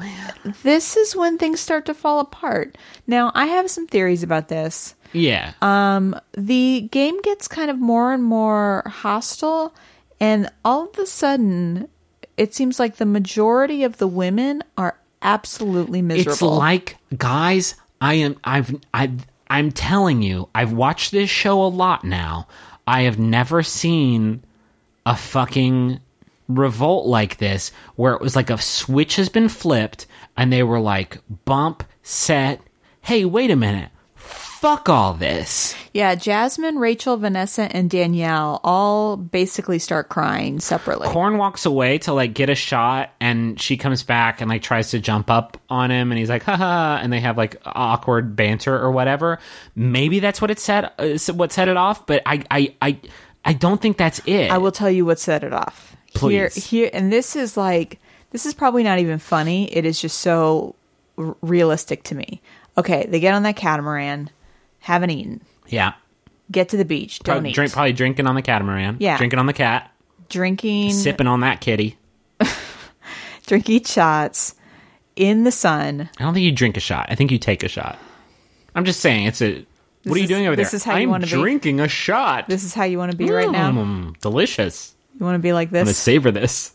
Speaker 4: this is when things start to fall apart. Now, I have some theories about this.
Speaker 5: Yeah.
Speaker 4: Um, the game gets kind of more and more hostile, and all of a sudden, it seems like the majority of the women are absolutely miserable.
Speaker 5: It's like, guys, I am I've I've I'm telling you, I've watched this show a lot now. I have never seen a fucking revolt like this, where it was like a switch has been flipped and they were like, bump, set, hey, wait a minute. Fuck all this.
Speaker 4: Yeah, Jasmine, Rachel, Vanessa, and Danielle all basically start crying separately.
Speaker 5: Korn walks away to like get a shot, and she comes back and like tries to jump up on him, and he's like, haha, and they have like awkward banter or whatever. Maybe that's what it set uh, what set it off, but I I I, I don't think that's it.
Speaker 4: I will tell you what set it off. Here,
Speaker 5: Please.
Speaker 4: here, and this is like, this is probably not even funny. It is just so r- realistic to me. Okay, they get on that catamaran, haven't eaten,
Speaker 5: Yeah.
Speaker 4: get to the beach, don't
Speaker 5: Probably,
Speaker 4: eat,
Speaker 5: drink, probably drinking on the catamaran.
Speaker 4: Yeah.
Speaker 5: Drinking on the cat.
Speaker 4: drinking,
Speaker 5: Sipping on that kitty.
Speaker 4: drinking shots in the sun.
Speaker 5: I don't think you drink a shot. I think you take a shot. I'm just saying, it's a... What are you
Speaker 4: is-
Speaker 5: doing over
Speaker 4: this
Speaker 5: there?
Speaker 4: is how you
Speaker 5: I'm
Speaker 4: wanna be.
Speaker 5: drinking a shot.
Speaker 4: This is how you want to be right now.
Speaker 5: Mm, delicious.
Speaker 4: You want to be like
Speaker 5: I'm going to
Speaker 4: this.
Speaker 5: savor this.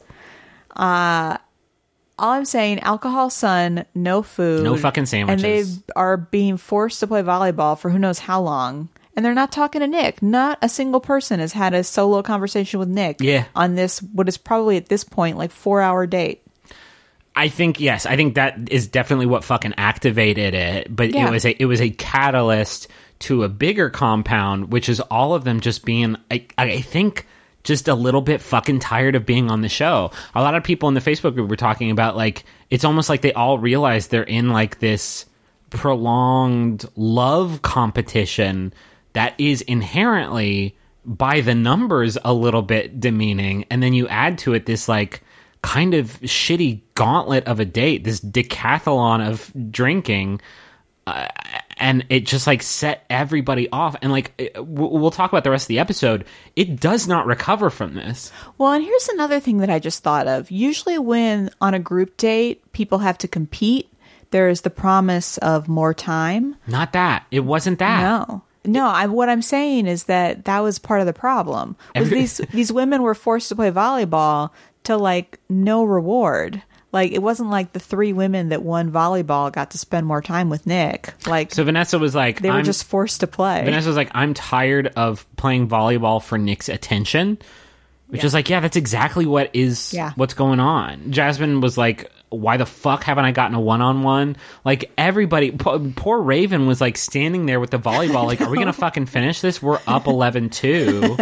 Speaker 4: All I'm saying, alcohol, sun, no food.
Speaker 5: No fucking sandwiches.
Speaker 4: And they are being forced to play volleyball for who knows how long. And they're not talking to Nick. Not a single person has had a solo conversation with Nick
Speaker 5: Yeah.
Speaker 4: on this, what is probably at this point, like four hour date.
Speaker 5: I think, yes, I think that is definitely what fucking activated it. But
Speaker 4: Yeah.
Speaker 5: it was a it was a catalyst to a bigger compound, which is all of them just being, I, I think, just a little bit fucking tired of being on the show. A lot of people in the Facebook group were talking about, like, it's almost like they all realize they're in, like, this prolonged love competition that is inherently, by the numbers, a little bit demeaning. And then you add to it this, like, kind of shitty gauntlet of a date, this decathlon of drinking. Uh, and it just like set everybody off, and like it, we'll talk about the rest of the episode. It does not recover from this.
Speaker 4: Well, and here's another thing that I just thought of. Usually when on a group date, people have to compete, there is the promise of more time.
Speaker 5: Not that. It wasn't that.
Speaker 4: No. No, I, what I'm saying is that that was part of the problem. Was
Speaker 5: Every-
Speaker 4: these these women were forced to play volleyball to like no reward. Like it wasn't like the three women that won volleyball got to spend more time with Nick. Like
Speaker 5: So Vanessa was like,
Speaker 4: they were
Speaker 5: I'm,
Speaker 4: just forced to play.
Speaker 5: Vanessa was like, I'm tired of playing volleyball for Nick's attention. Which
Speaker 4: Yeah.
Speaker 5: is like, yeah, that's exactly what is
Speaker 4: Yeah.
Speaker 5: what's going on. Jasmine was like, why the fuck haven't I gotten a one-on-one? Like, everybody, po- poor Raven was like standing there with the volleyball, like, are we going to fucking finish this? We're up eleven two.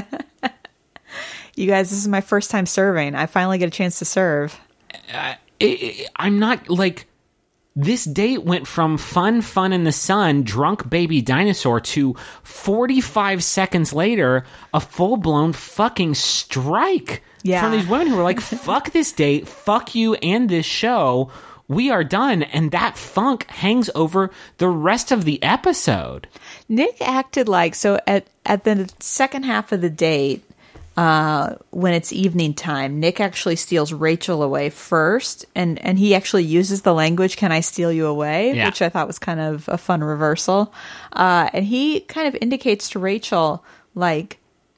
Speaker 4: You guys, this is my first time serving. I finally get a chance to serve.
Speaker 5: I, I, I'm not, like, this date went from fun, fun in the sun, drunk baby dinosaur to forty-five seconds later, a full-blown fucking strike
Speaker 4: Yeah.
Speaker 5: from these women who were like, fuck this date, fuck you and this show, we are done. And that funk hangs over the rest of the episode.
Speaker 4: Nick acted like, so at, at the second half of the date, uh, when it's evening time, Nick actually steals Rachel away first, and, and he actually uses the language, can I steal you away?
Speaker 5: Yeah.
Speaker 4: Which I thought was kind of a fun reversal. Uh, and he kind of indicates to Rachel, like,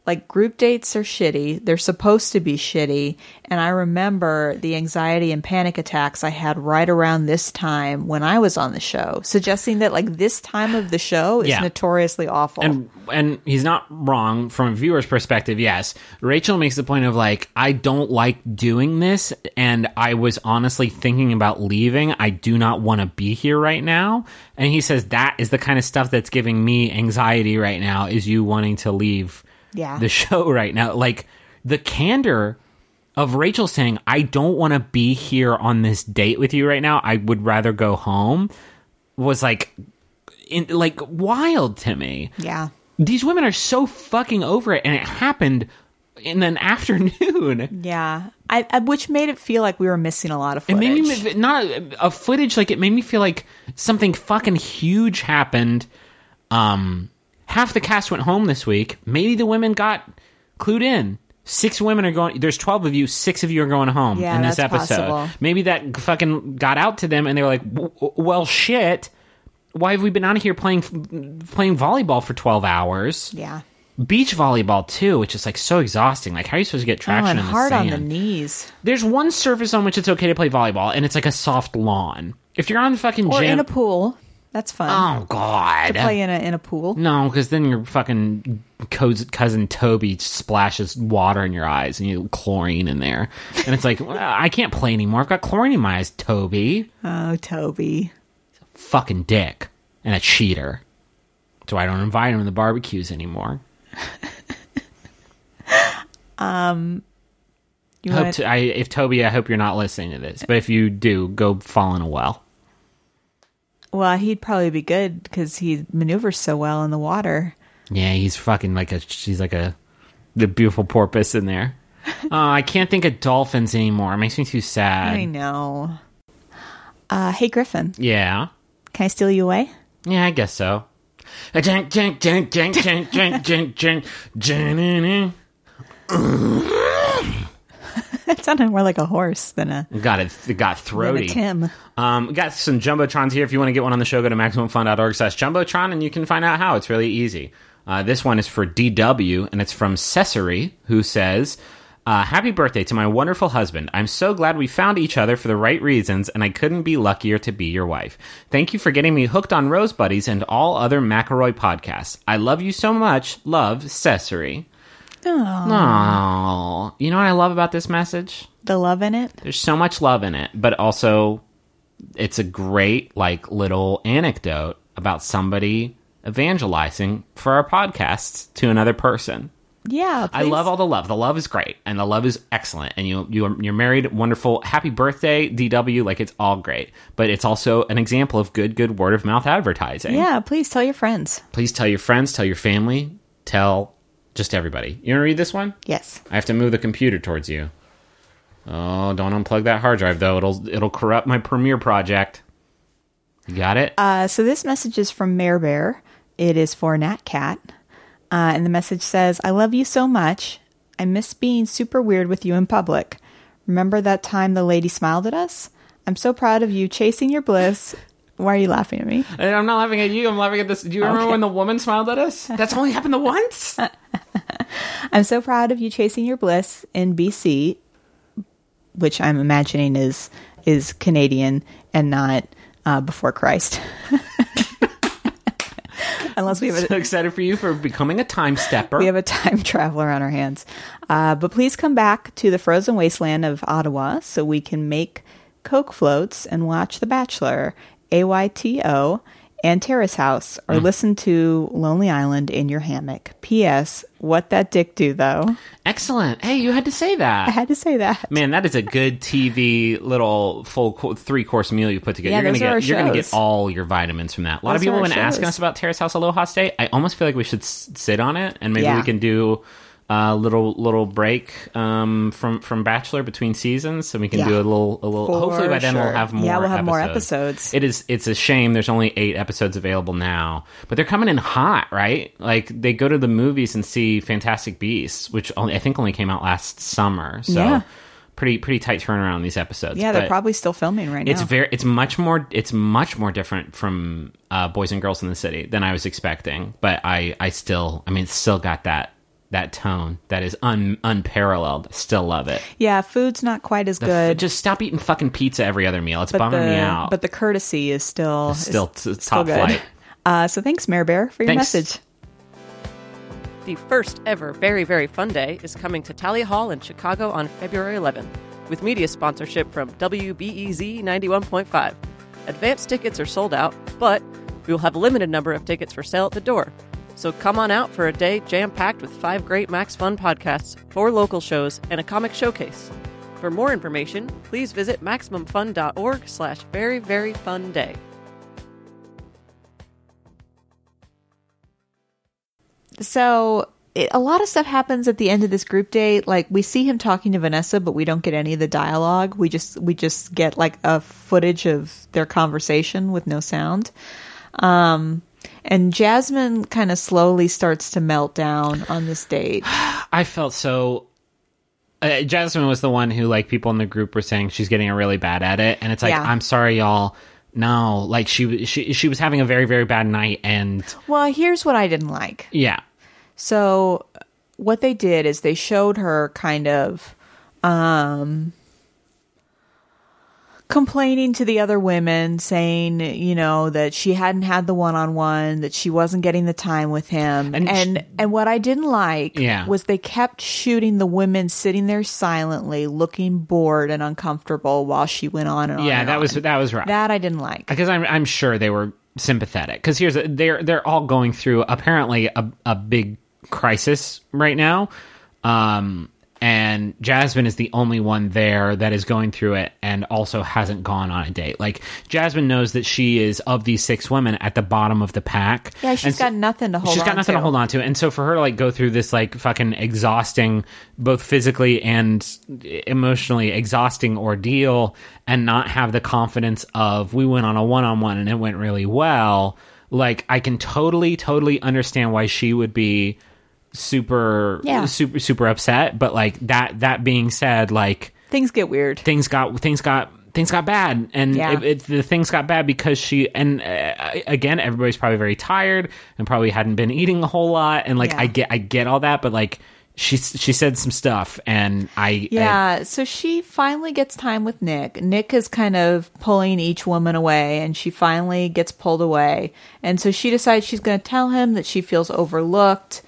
Speaker 4: like group dates are shitty. They're supposed to be shitty. And I remember the anxiety and panic attacks I had right around this time when I was on the show, suggesting that like this time of the show is
Speaker 5: Yeah.
Speaker 4: notoriously awful.
Speaker 5: And and he's not wrong from a viewer's perspective. Yes, Rachel makes the point of like, I don't like doing this, and I was honestly thinking about leaving. I do not want to be here right now. And he says that is the kind of stuff that's giving me anxiety right now. Is you wanting to leave
Speaker 4: Yeah.
Speaker 5: the show right now? Like the candor of Rachel saying, I don't want to be here on this date with you right now. I would rather go home, was like, in, like wild to me.
Speaker 4: yeah.
Speaker 5: These women are so fucking over it, and it happened in an afternoon.
Speaker 4: Yeah. I, I which made it feel like we were missing a lot of
Speaker 5: It
Speaker 4: footage.
Speaker 5: made me not a footage, like it made me feel like something fucking huge happened. Um, half the cast went home this week. Maybe the women got clued in. Six women are going. There's twelve of you. Six of you are going home
Speaker 4: Yeah,
Speaker 5: in this
Speaker 4: that's
Speaker 5: episode.
Speaker 4: possible.
Speaker 5: Maybe that fucking got out to them, and they were like, w- w- "Well, shit. Why have we been out here playing playing volleyball for twelve hours?
Speaker 4: yeah.
Speaker 5: Beach volleyball too, which is like so exhausting. Like, how are you supposed to get
Speaker 4: Oh,
Speaker 5: traction
Speaker 4: and
Speaker 5: in the
Speaker 4: hard on
Speaker 5: sand?
Speaker 4: the knees.
Speaker 5: There's one surface on which it's okay to play volleyball, and it's like a soft lawn. If you're on the fucking
Speaker 4: Or
Speaker 5: gym,
Speaker 4: in a pool. That's fun.
Speaker 5: oh god,
Speaker 4: to play in a in a pool.
Speaker 5: no, because then your fucking cous- cousin Toby splashes water in your eyes and you get chlorine in there, and it's like, well, I can't play anymore. I've got chlorine in my eyes. Toby,
Speaker 4: Oh, Toby.
Speaker 5: fucking dick and a cheater. So I don't invite him to the barbecues anymore.
Speaker 4: You
Speaker 5: Hope
Speaker 4: wanna-
Speaker 5: to, I, if Toby, I hope you're not listening to this, but if you do, go fall in a well.
Speaker 4: Well, he'd probably be good because he maneuvers so well in the water.
Speaker 5: Yeah, he's fucking like a. She's like a the beautiful porpoise in there. Oh, I can't think of dolphins anymore. It makes me too
Speaker 4: I
Speaker 5: sad.
Speaker 4: know. Uh, hey, Griffin,
Speaker 5: Yeah,
Speaker 4: can I steal you away?
Speaker 5: yeah, I guess so. Jink, jink, jink, jink, jink, jink, jink, jink, jink.
Speaker 4: That sounded more like a horse than a,
Speaker 5: Got it. It got
Speaker 4: than a
Speaker 5: throaty.
Speaker 4: Tim.
Speaker 5: Um, we got some jumbotrons here. If you want to get one on the show, go to maximum fun dot org slash jumbotron, and you can find out how. It's really easy. Uh, this one is for D W, and it's from Cesare, who says, uh, happy birthday to my wonderful husband. I'm so glad we found each other for the right reasons, and I couldn't be luckier to be your wife. Thank you for getting me hooked on Rose Buddies and all other McElroy podcasts. I love you so much. Love, Cesare. Aww. You know what I love about this message?
Speaker 4: The love in it.
Speaker 5: There's so much love in it, but also it's a great like little anecdote about somebody evangelizing for our podcasts to another person.
Speaker 4: Yeah,
Speaker 5: I
Speaker 4: please.
Speaker 5: love all the love. The love is great, and the love is excellent. And you you are, you're married, wonderful, happy birthday, D W. Like it's all great, but it's also an example of good good word of mouth advertising.
Speaker 4: Yeah, please tell your friends.
Speaker 5: Please tell your friends, tell your family, tell just everybody. You want to read this one?
Speaker 4: Yes.
Speaker 5: I have to move the computer towards you. Oh, don't unplug that hard drive though. It'll it'll corrupt my Premiere project. You got it?
Speaker 4: Uh, so this message is from Mare Bear. It is for Nat Cat. Uh, and the message says, I love you so much. I miss being super weird with you in public. Remember that time the lady smiled at us? I'm so proud of you chasing your bliss. Why are you laughing at me?
Speaker 5: And I'm not laughing at you. I'm laughing at this. Do you remember
Speaker 4: Okay.
Speaker 5: when the woman smiled at us? That's only happened the once.
Speaker 4: I'm so proud of you chasing your bliss in B C, which I'm imagining is is Canadian and not uh, before Christ. Unless we have a,
Speaker 5: So excited for you for becoming a time stepper.
Speaker 4: we have a time traveler on our hands. Uh, but please come back to the frozen wasteland of Ottawa so we can make Coke floats and watch The Bachelor, A Y T O, and Terrace House, or listen to Lonely Island in your hammock. P S. What that dick do, though?
Speaker 5: Excellent. Hey, you had to say that.
Speaker 4: I had to say that.
Speaker 5: Man, that is a good T V little full co- three course meal you put together.
Speaker 4: Yeah,
Speaker 5: you're
Speaker 4: those
Speaker 5: gonna
Speaker 4: are our
Speaker 5: get you're gonna get
Speaker 4: shows.
Speaker 5: all your vitamins from that. A lot of
Speaker 4: Those
Speaker 5: people
Speaker 4: are
Speaker 5: have
Speaker 4: our
Speaker 5: been asking
Speaker 4: shows.
Speaker 5: us about Terrace House Aloha Stay. I almost feel like we should s- sit on it, and maybe
Speaker 4: Yeah.
Speaker 5: we can do a little little break um, from from Bachelor between seasons, so we can
Speaker 4: Yeah.
Speaker 5: do a little a little.
Speaker 4: For
Speaker 5: hopefully by then
Speaker 4: sure.
Speaker 5: we'll have more.
Speaker 4: Yeah, we'll have
Speaker 5: episodes.
Speaker 4: more episodes.
Speaker 5: It is it's a shame there's only eight episodes available now, but they're coming in hot, right? Like they go to the movies and see Fantastic Beasts, which only, I think only came out last summer. So
Speaker 4: Yeah.
Speaker 5: pretty pretty tight turnaround on these episodes.
Speaker 4: Yeah, they're
Speaker 5: But
Speaker 4: probably still filming right
Speaker 5: it's
Speaker 4: now.
Speaker 5: very it's much more it's much more different from uh, Boys and Girls in the City than I was expecting. But I I still I mean it's still got that that tone that is un, unparalleled. Still love it.
Speaker 4: Yeah, food's not quite as
Speaker 5: The
Speaker 4: good.
Speaker 5: f- just stop eating fucking pizza every other meal. It's
Speaker 4: but
Speaker 5: bumming
Speaker 4: the,
Speaker 5: me out.
Speaker 4: But the courtesy is still
Speaker 5: It's still
Speaker 4: is
Speaker 5: t-
Speaker 4: still
Speaker 5: top
Speaker 4: good.
Speaker 5: flight.
Speaker 4: Uh, so thanks, Mare Bear, for your
Speaker 5: Thanks.
Speaker 4: message.
Speaker 6: The first ever Very, Very Fun Day is coming to Tally Hall in Chicago on February eleventh, with media sponsorship from W B E Z ninety-one point five. Advance tickets are sold out, but we will have a limited number of tickets for sale at the door. So come on out for a day jam-packed with five great Max Fun podcasts, four local shows, and a comic showcase. For more information, please visit MaximumFun.org slash very, very fun day.
Speaker 4: So it, a lot of stuff happens at the end of this group date. Like we see him talking to Vanessa, but we don't get any of the dialogue. We just we just get like a footage of their conversation with no sound. Um, and Jasmine kind of slowly starts to melt down on this date.
Speaker 5: I felt so. Uh, Jasmine was the one who, like, people in the group were saying she's getting really bad at it, and it's like,
Speaker 4: Yeah.
Speaker 5: I'm sorry, y'all. No, like she she she was having a very very bad night, and
Speaker 4: Well, here's what I didn't like.
Speaker 5: yeah,
Speaker 4: So what they did is they showed her kind of um, complaining to the other women, saying, you know, that she hadn't had the one-on-one, that she wasn't getting the time with him.
Speaker 5: And
Speaker 4: And and,
Speaker 5: sh-
Speaker 4: what I didn't like
Speaker 5: Yeah.
Speaker 4: was they kept shooting the women sitting there silently, looking bored and uncomfortable while she went on and on.
Speaker 5: yeah,
Speaker 4: and
Speaker 5: that
Speaker 4: on.
Speaker 5: was that was right.
Speaker 4: That I didn't like.
Speaker 5: Because I'm I'm sure they were sympathetic. Because here's a, they're they're all going through apparently a a big crisis right now, um, and Jasmine is the only one there that is going through it and also hasn't gone on a date. Like Jasmine knows that she is of these six women at the bottom of the pack.
Speaker 4: Yeah, she's
Speaker 5: And so-
Speaker 4: got nothing to hold
Speaker 5: She's got
Speaker 4: on
Speaker 5: nothing to
Speaker 4: to.
Speaker 5: hold on to, and so for her to like go through this like fucking exhausting, both physically and emotionally exhausting ordeal, and not have the confidence of we went on a one-on-one and it went really well. Like I can totally, totally understand why she would be super,
Speaker 4: Yeah.
Speaker 5: super, super upset. But like that, that being said, like
Speaker 4: Things get weird.
Speaker 5: things got things got things got bad, and
Speaker 4: Yeah.
Speaker 5: it, it, the things got bad because she and uh, again everybody's probably very tired and probably hadn't been eating a whole lot, and like
Speaker 4: Yeah.
Speaker 5: I get I get all that, but like she she said some stuff, and I
Speaker 4: Yeah, so she finally gets time with Nick. Nick is kind of pulling each woman away, and she finally gets pulled away. And so she decides she's going to tell him that she feels overlooked.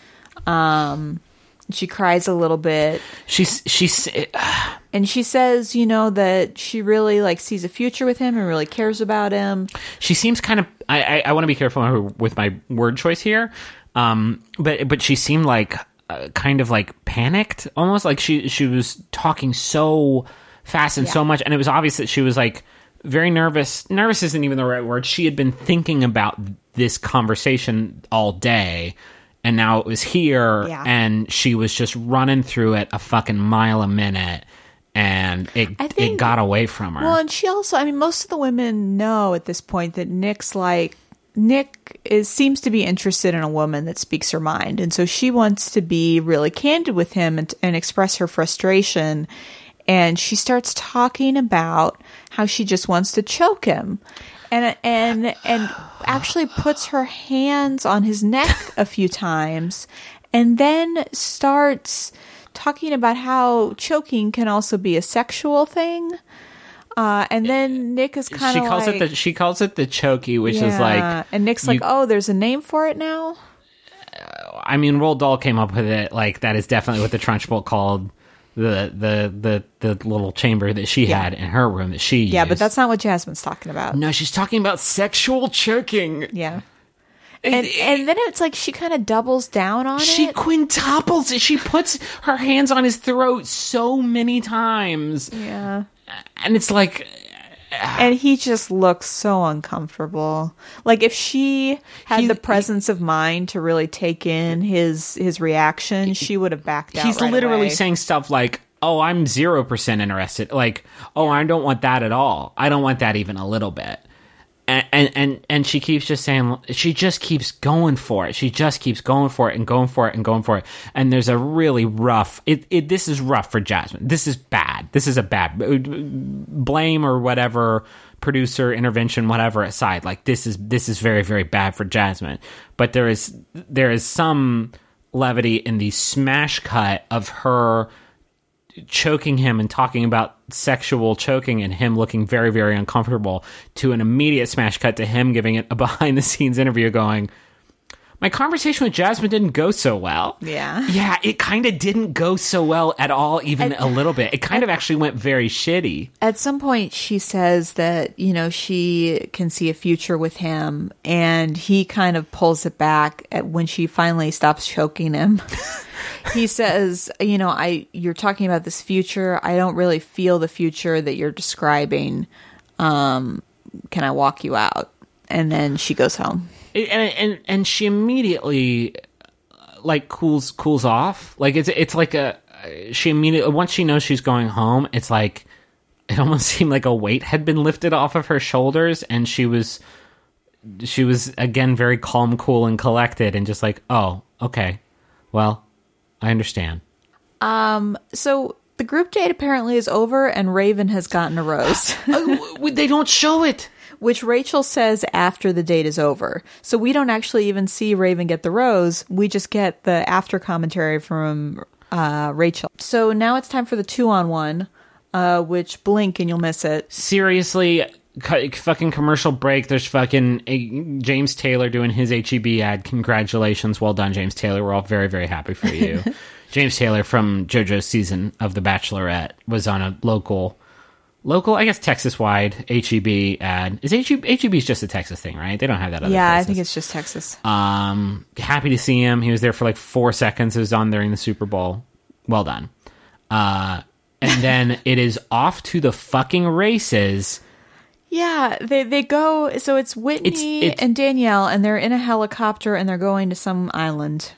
Speaker 4: Um, she cries a little bit,
Speaker 5: I, she's she's uh,
Speaker 4: and she says, you know, that she really like sees a future with him and really cares about him.
Speaker 5: she seems kind of I I, I want to be careful with my word choice here, um, but but she seemed like. Uh, kind of like panicked, almost like she she was talking so fast and so
Speaker 4: Yeah.
Speaker 5: much, and it was obvious that she was like very nervous. Nervous isn't even the right word. She had been thinking about this conversation all day, and now it was here,
Speaker 4: Yeah.
Speaker 5: and she was just running through it a fucking mile a minute, and it
Speaker 4: I
Speaker 5: it
Speaker 4: think-
Speaker 5: got away from her.
Speaker 4: Well, and she also, I mean, most of the women know at this point that Nick's like, Nick is seems to be interested in a woman that speaks her mind. And so she wants to be really candid with him and, and express her frustration. And she starts talking about how she just wants to choke him. And, and, and actually puts her hands on his neck a few times, and then starts talking about how choking can also be a sexual thing. Uh, and then Nick is kind
Speaker 5: she
Speaker 4: of
Speaker 5: calls
Speaker 4: like,
Speaker 5: it the she calls it the chokey, which is
Speaker 4: Yeah.
Speaker 5: like,
Speaker 4: and Nick's
Speaker 5: you-
Speaker 4: like, oh, there's a name for it now.
Speaker 5: I mean, Roald Dahl came up with it. Like that is definitely what the Trunchbull called the the the the little chamber that she
Speaker 4: Yeah.
Speaker 5: had in her room that she
Speaker 4: Yeah, but
Speaker 5: used.
Speaker 4: that's not what Jasmine's talking about.
Speaker 5: no. She's talking about sexual choking.
Speaker 4: Yeah, and and then it's like she kind of doubles down on
Speaker 5: She
Speaker 4: it.
Speaker 5: quintuples it. She puts her hands on his throat so many times,
Speaker 4: Yeah,
Speaker 5: and it's like
Speaker 4: and he just looks so uncomfortable. Like if she had
Speaker 5: He-
Speaker 4: the presence of mind to really take in his his reaction, she would have backed out.
Speaker 5: he's
Speaker 4: right
Speaker 5: literally
Speaker 4: away.
Speaker 5: saying stuff like, "Oh, I'm zero percent interested." Like, "Oh, I don't want that at all. I don't want that even a little bit." And, and and and she keeps just saying, she just keeps going for it. She just keeps going for it and going for it and going for it. And there's a really rough. It, it this is rough for Jasmine. This is bad. This is a bad blame or whatever, producer intervention, whatever aside. Like this is this is very very bad for Jasmine. But there is there is some levity in the smash cut of her choking him and talking about sexual choking and him looking very, very uncomfortable, to an immediate smash cut to him giving it a behind-the-scenes interview going, my conversation with Jasmine didn't go so well.
Speaker 4: Yeah.
Speaker 5: Yeah, it kind of didn't go so well at all, even
Speaker 4: At-
Speaker 5: a little bit. It kind of actually went very shitty.
Speaker 4: At some point, she says that, you know, she can see a future with him, and he kind of pulls it back at when she finally stops choking him. He says, you know, I you're talking about this future. I don't really feel the future that you're describing. Um, can I walk you out? And then she goes home.
Speaker 5: It- and, and and she immediately like cools cools off. Like it's it's like a she immediately, once she knows she's going home, it's like it almost seemed like a weight had been lifted off of her shoulders, and she was she was again very calm, cool, and collected, and just like, oh, okay, well, I understand.
Speaker 4: Um, so the group date apparently is over, and Raven has gotten a rose,
Speaker 5: Oh, they don't show it.
Speaker 4: which Rachel says after the date is over. So we don't actually even see Raven get the rose. We just get the after commentary from uh, Rachel. So now it's time for the two-on-one, uh, which blink and you'll miss it.
Speaker 5: Seriously, cu- fucking commercial break. There's fucking uh, James Taylor doing his H E B ad. Congratulations. Well done, James Taylor. We're all very, very happy for you. James Taylor from JoJo's season of The Bachelorette was on a local, local, I guess Texas-wide H E B ad. Is H E B, H E B is just a Texas thing, right? They don't have that other
Speaker 4: Yeah, I
Speaker 5: places.
Speaker 4: think it's just Texas.
Speaker 5: Um, happy to see him. He was there for like four seconds. It was on during the Super Bowl. Well done. Uh, and then it is off to the fucking races.
Speaker 4: Yeah, they they go. So it's Whitney
Speaker 5: It's- it's-
Speaker 4: and Danielle, and they're in a helicopter, and they're going to some island.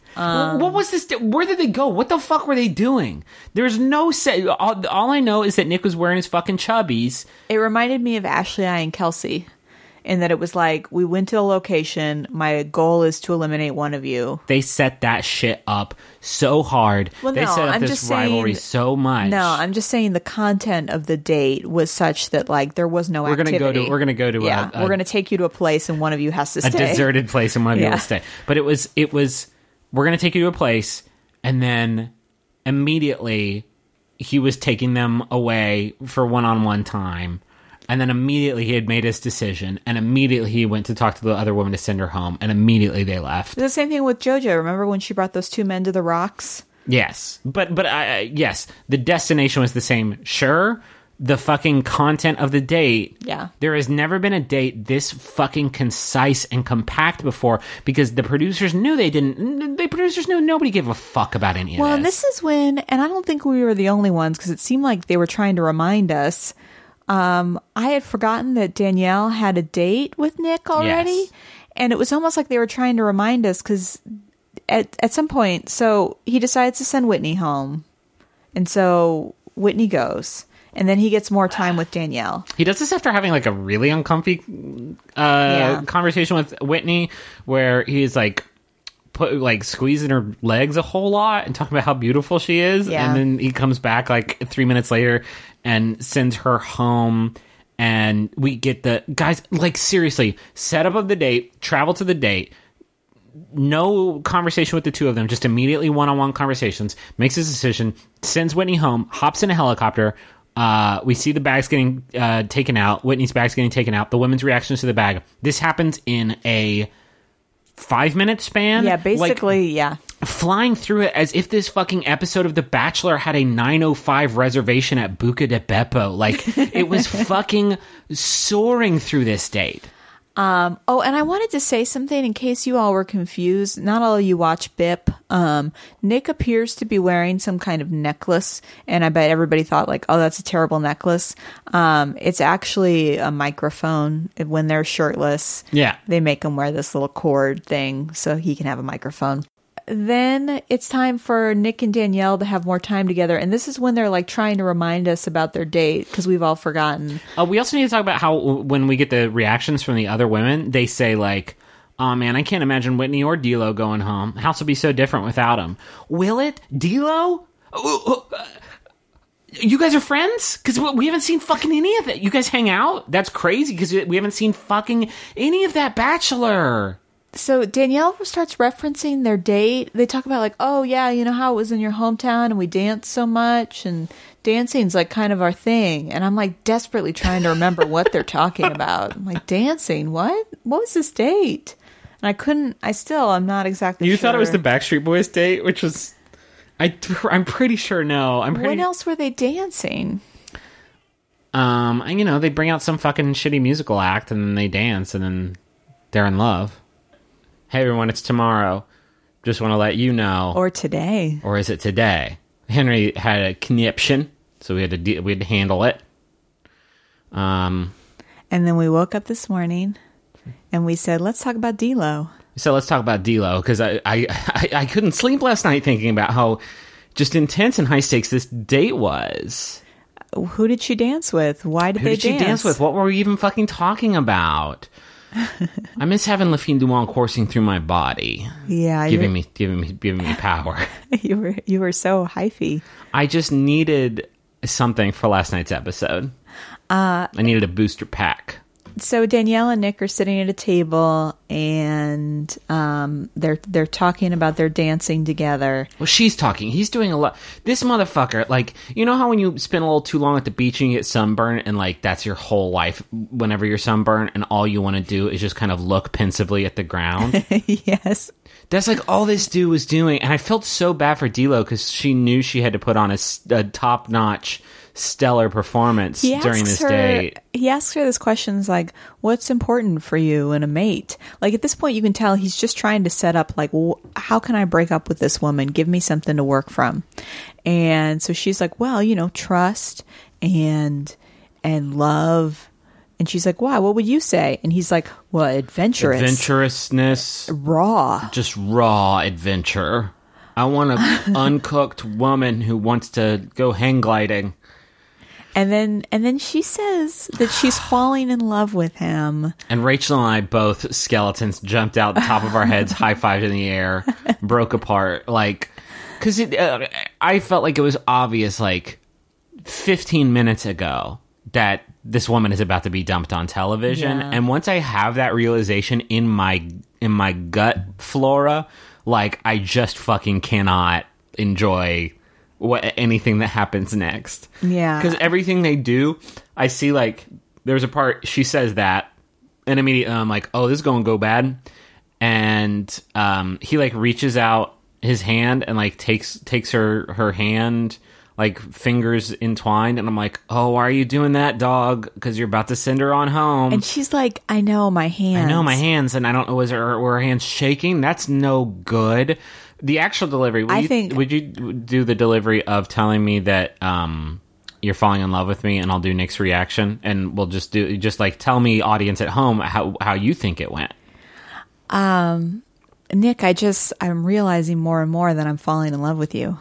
Speaker 4: Um,
Speaker 5: what was this? Where did they go? What the fuck were they doing? There's no say. All, all I know is that Nick was wearing his fucking chubbies.
Speaker 4: It reminded me of Ashley, I, and Kelsey, in that it was like, we went to the location. My goal is to eliminate one of you.
Speaker 5: They set that shit up so hard.
Speaker 4: Well,
Speaker 5: they
Speaker 4: no,
Speaker 5: set up
Speaker 4: I'm
Speaker 5: this
Speaker 4: just saying-
Speaker 5: rivalry so much.
Speaker 4: No, I'm just saying the content of the date was such that like there was no
Speaker 5: We're gonna
Speaker 4: activity.
Speaker 5: go to- we're gonna go to a-
Speaker 4: yeah.
Speaker 5: a-
Speaker 4: we're gonna take you to a place, and one of you has to
Speaker 5: a
Speaker 4: stay.
Speaker 5: deserted place and one of you
Speaker 4: Yeah.
Speaker 5: will stay. But it was it was we're gonna take you to a place, and then immediately he was taking them away for one-on-one time, and then immediately he had made his decision, and immediately he went to talk to the other woman to send her home, and immediately they left.
Speaker 4: The same thing with JoJo. Remember when she brought those two men to the rocks?
Speaker 5: Yes, but but I, yes, the destination was the same. Sure, the fucking content of the date.
Speaker 4: Yeah.
Speaker 5: There has never been a date this fucking concise and compact before, because the producers knew they didn't. The producers knew nobody gave a fuck about any
Speaker 4: Well,
Speaker 5: of
Speaker 4: and
Speaker 5: this.
Speaker 4: this is when, and I don't think we were the only ones, because it seemed like they were trying to remind us. Um, I had forgotten that Danielle had a date with Nick already,
Speaker 5: Yes.
Speaker 4: and it was almost like they were trying to remind us, because at at some point, so he decides to send Whitney home, and so Whitney goes, and then he gets more time with Danielle.
Speaker 5: He does this after having like a really uncomfy uh,
Speaker 4: Yeah.
Speaker 5: conversation with Whitney, where he's like put like squeezing her legs a whole lot and talking about how beautiful she is,
Speaker 4: Yeah.
Speaker 5: and then he comes back like three minutes later and sends her home. And we get the guys, like, seriously, setup of the date, travel to the date, no conversation with the two of them, just immediately one-on-one conversations, makes his decision, sends Whitney home, hops in a helicopter. Uh, we see the bags getting uh, taken out, Whitney's bags getting taken out, the women's reactions to the bag. This happens in a five-minute span.
Speaker 4: Yeah,
Speaker 5: Like,
Speaker 4: basically, yeah.
Speaker 5: flying through it as if this fucking episode of The Bachelor had a nine oh five reservation at Buca de Beppo. Like, it was fucking soaring through this date.
Speaker 4: Um, oh, and I wanted to say something in case you all were confused. Not all of you watch B I P. Um, Nick appears to be wearing some kind of necklace, and I bet everybody thought like, oh, that's a terrible necklace. Um, it's actually a microphone. When they're shirtless,
Speaker 5: Yeah.
Speaker 4: they make him wear this little cord thing so he can have a microphone. Then it's time for Nick and Danielle to have more time together, and this is when they're like trying to remind us about their date because we've all forgotten.
Speaker 5: Uh, we also need to talk about how when we get the reactions from the other women, they say like, oh man, I can't imagine Whitney or D'Lo going home. House will be so different without him. Will it? D'Lo? Uh, uh, You guys are friends? Because we haven't seen fucking any of that. You guys hang out? That's crazy because we haven't seen fucking any of that Bachelor.
Speaker 4: So Danielle starts referencing their date. They talk about like, oh yeah, you know how it was in your hometown and we danced so much and dancing's like kind of our thing. And I'm like desperately trying to remember what they're talking about. I'm like, dancing? What? What was this date? And I couldn't, I still, I'm not exactly
Speaker 5: You
Speaker 4: sure.
Speaker 5: thought it was the Backstreet Boys date, which was, I, I'm pretty sure no. I'm pretty.
Speaker 4: When else were they dancing?
Speaker 5: Um, and, you know, they bring out some fucking shitty musical act and then they dance and then they're in love. Hey everyone, it's tomorrow. Just want to let you know.
Speaker 4: Or today.
Speaker 5: Or is it today? Henry had a conniption, so we had to de- we had to handle it. Um,
Speaker 4: and then we woke up this morning and we said, let's talk about D-Lo.
Speaker 5: So let's talk about D-Lo, because I, I, I, I couldn't sleep last night thinking about how just intense and high stakes this date was.
Speaker 4: Who did she dance with? Why did
Speaker 5: Who
Speaker 4: they
Speaker 5: did she
Speaker 4: dance?
Speaker 5: dance with? What were we even fucking talking about? I miss having Lafine Dumont coursing through my body,
Speaker 4: Yeah,
Speaker 5: giving
Speaker 4: you
Speaker 5: me, giving me, giving me power.
Speaker 4: you were you were so hyphy.
Speaker 5: I just needed something for last night's episode. Uh, I needed a booster pack.
Speaker 4: So Danielle and Nick are sitting at a table and um, they're they're talking about their dancing together.
Speaker 5: Well, she's talking. He's doing a lot. This motherfucker, like, you know how when you spend a little too long at the beach and you get sunburned and, like, that's your whole life whenever you're sunburned and all you want to do is just kind of look pensively at the ground?
Speaker 4: Yes.
Speaker 5: That's, like, all this dude was doing. And I felt so bad for D-Lo because she knew she had to put on a, a top-notch, stellar performance
Speaker 4: He
Speaker 5: during
Speaker 4: asks
Speaker 5: this
Speaker 4: her,
Speaker 5: date.
Speaker 4: He asks her this questions like, what's important for you in a mate? Like, at this point, you can tell he's just trying to set up, like, wh- how can I break up with this woman? Give me something to work from. And so she's like, well, you know, trust and and love. And she's like, why? What would you say? And he's like, well, adventurous.
Speaker 5: Adventurousness.
Speaker 4: Raw.
Speaker 5: Just raw adventure. I want an uncooked woman who wants to go hang gliding.
Speaker 4: And then and then she says that she's falling in love with him.
Speaker 5: And Rachel and I both skeletons jumped out the top of our heads, high-fived in the air, broke apart. Like, because it, uh, I felt like it was obvious, like, fifteen minutes ago that this woman is about to be dumped on television.
Speaker 4: Yeah.
Speaker 5: And once I have that realization in my in my gut flora, like, I just fucking cannot enjoy what anything that happens next.
Speaker 4: Yeah.
Speaker 5: Because everything they do, I see, like, there's a part, she says that, and immediately I'm like, oh, this is going to go bad. And um, he, like, reaches out his hand and, like, takes takes her, her hand, like, fingers entwined. And I'm like, oh, why are you doing that, dog? Because you're about to send her on home.
Speaker 4: And she's like, I know my hands.
Speaker 5: I know my hands, and I don't know, was her, were her hands shaking? That's no good. The actual delivery, would,
Speaker 4: I
Speaker 5: you,
Speaker 4: think-
Speaker 5: would you do the delivery of telling me that um, you're falling in love with me, and I'll do Nick's reaction, and we'll just do, just like tell me, audience at home, how how you think it went.
Speaker 4: Um, Nick, I just, I'm realizing more and more that I'm falling in love with you.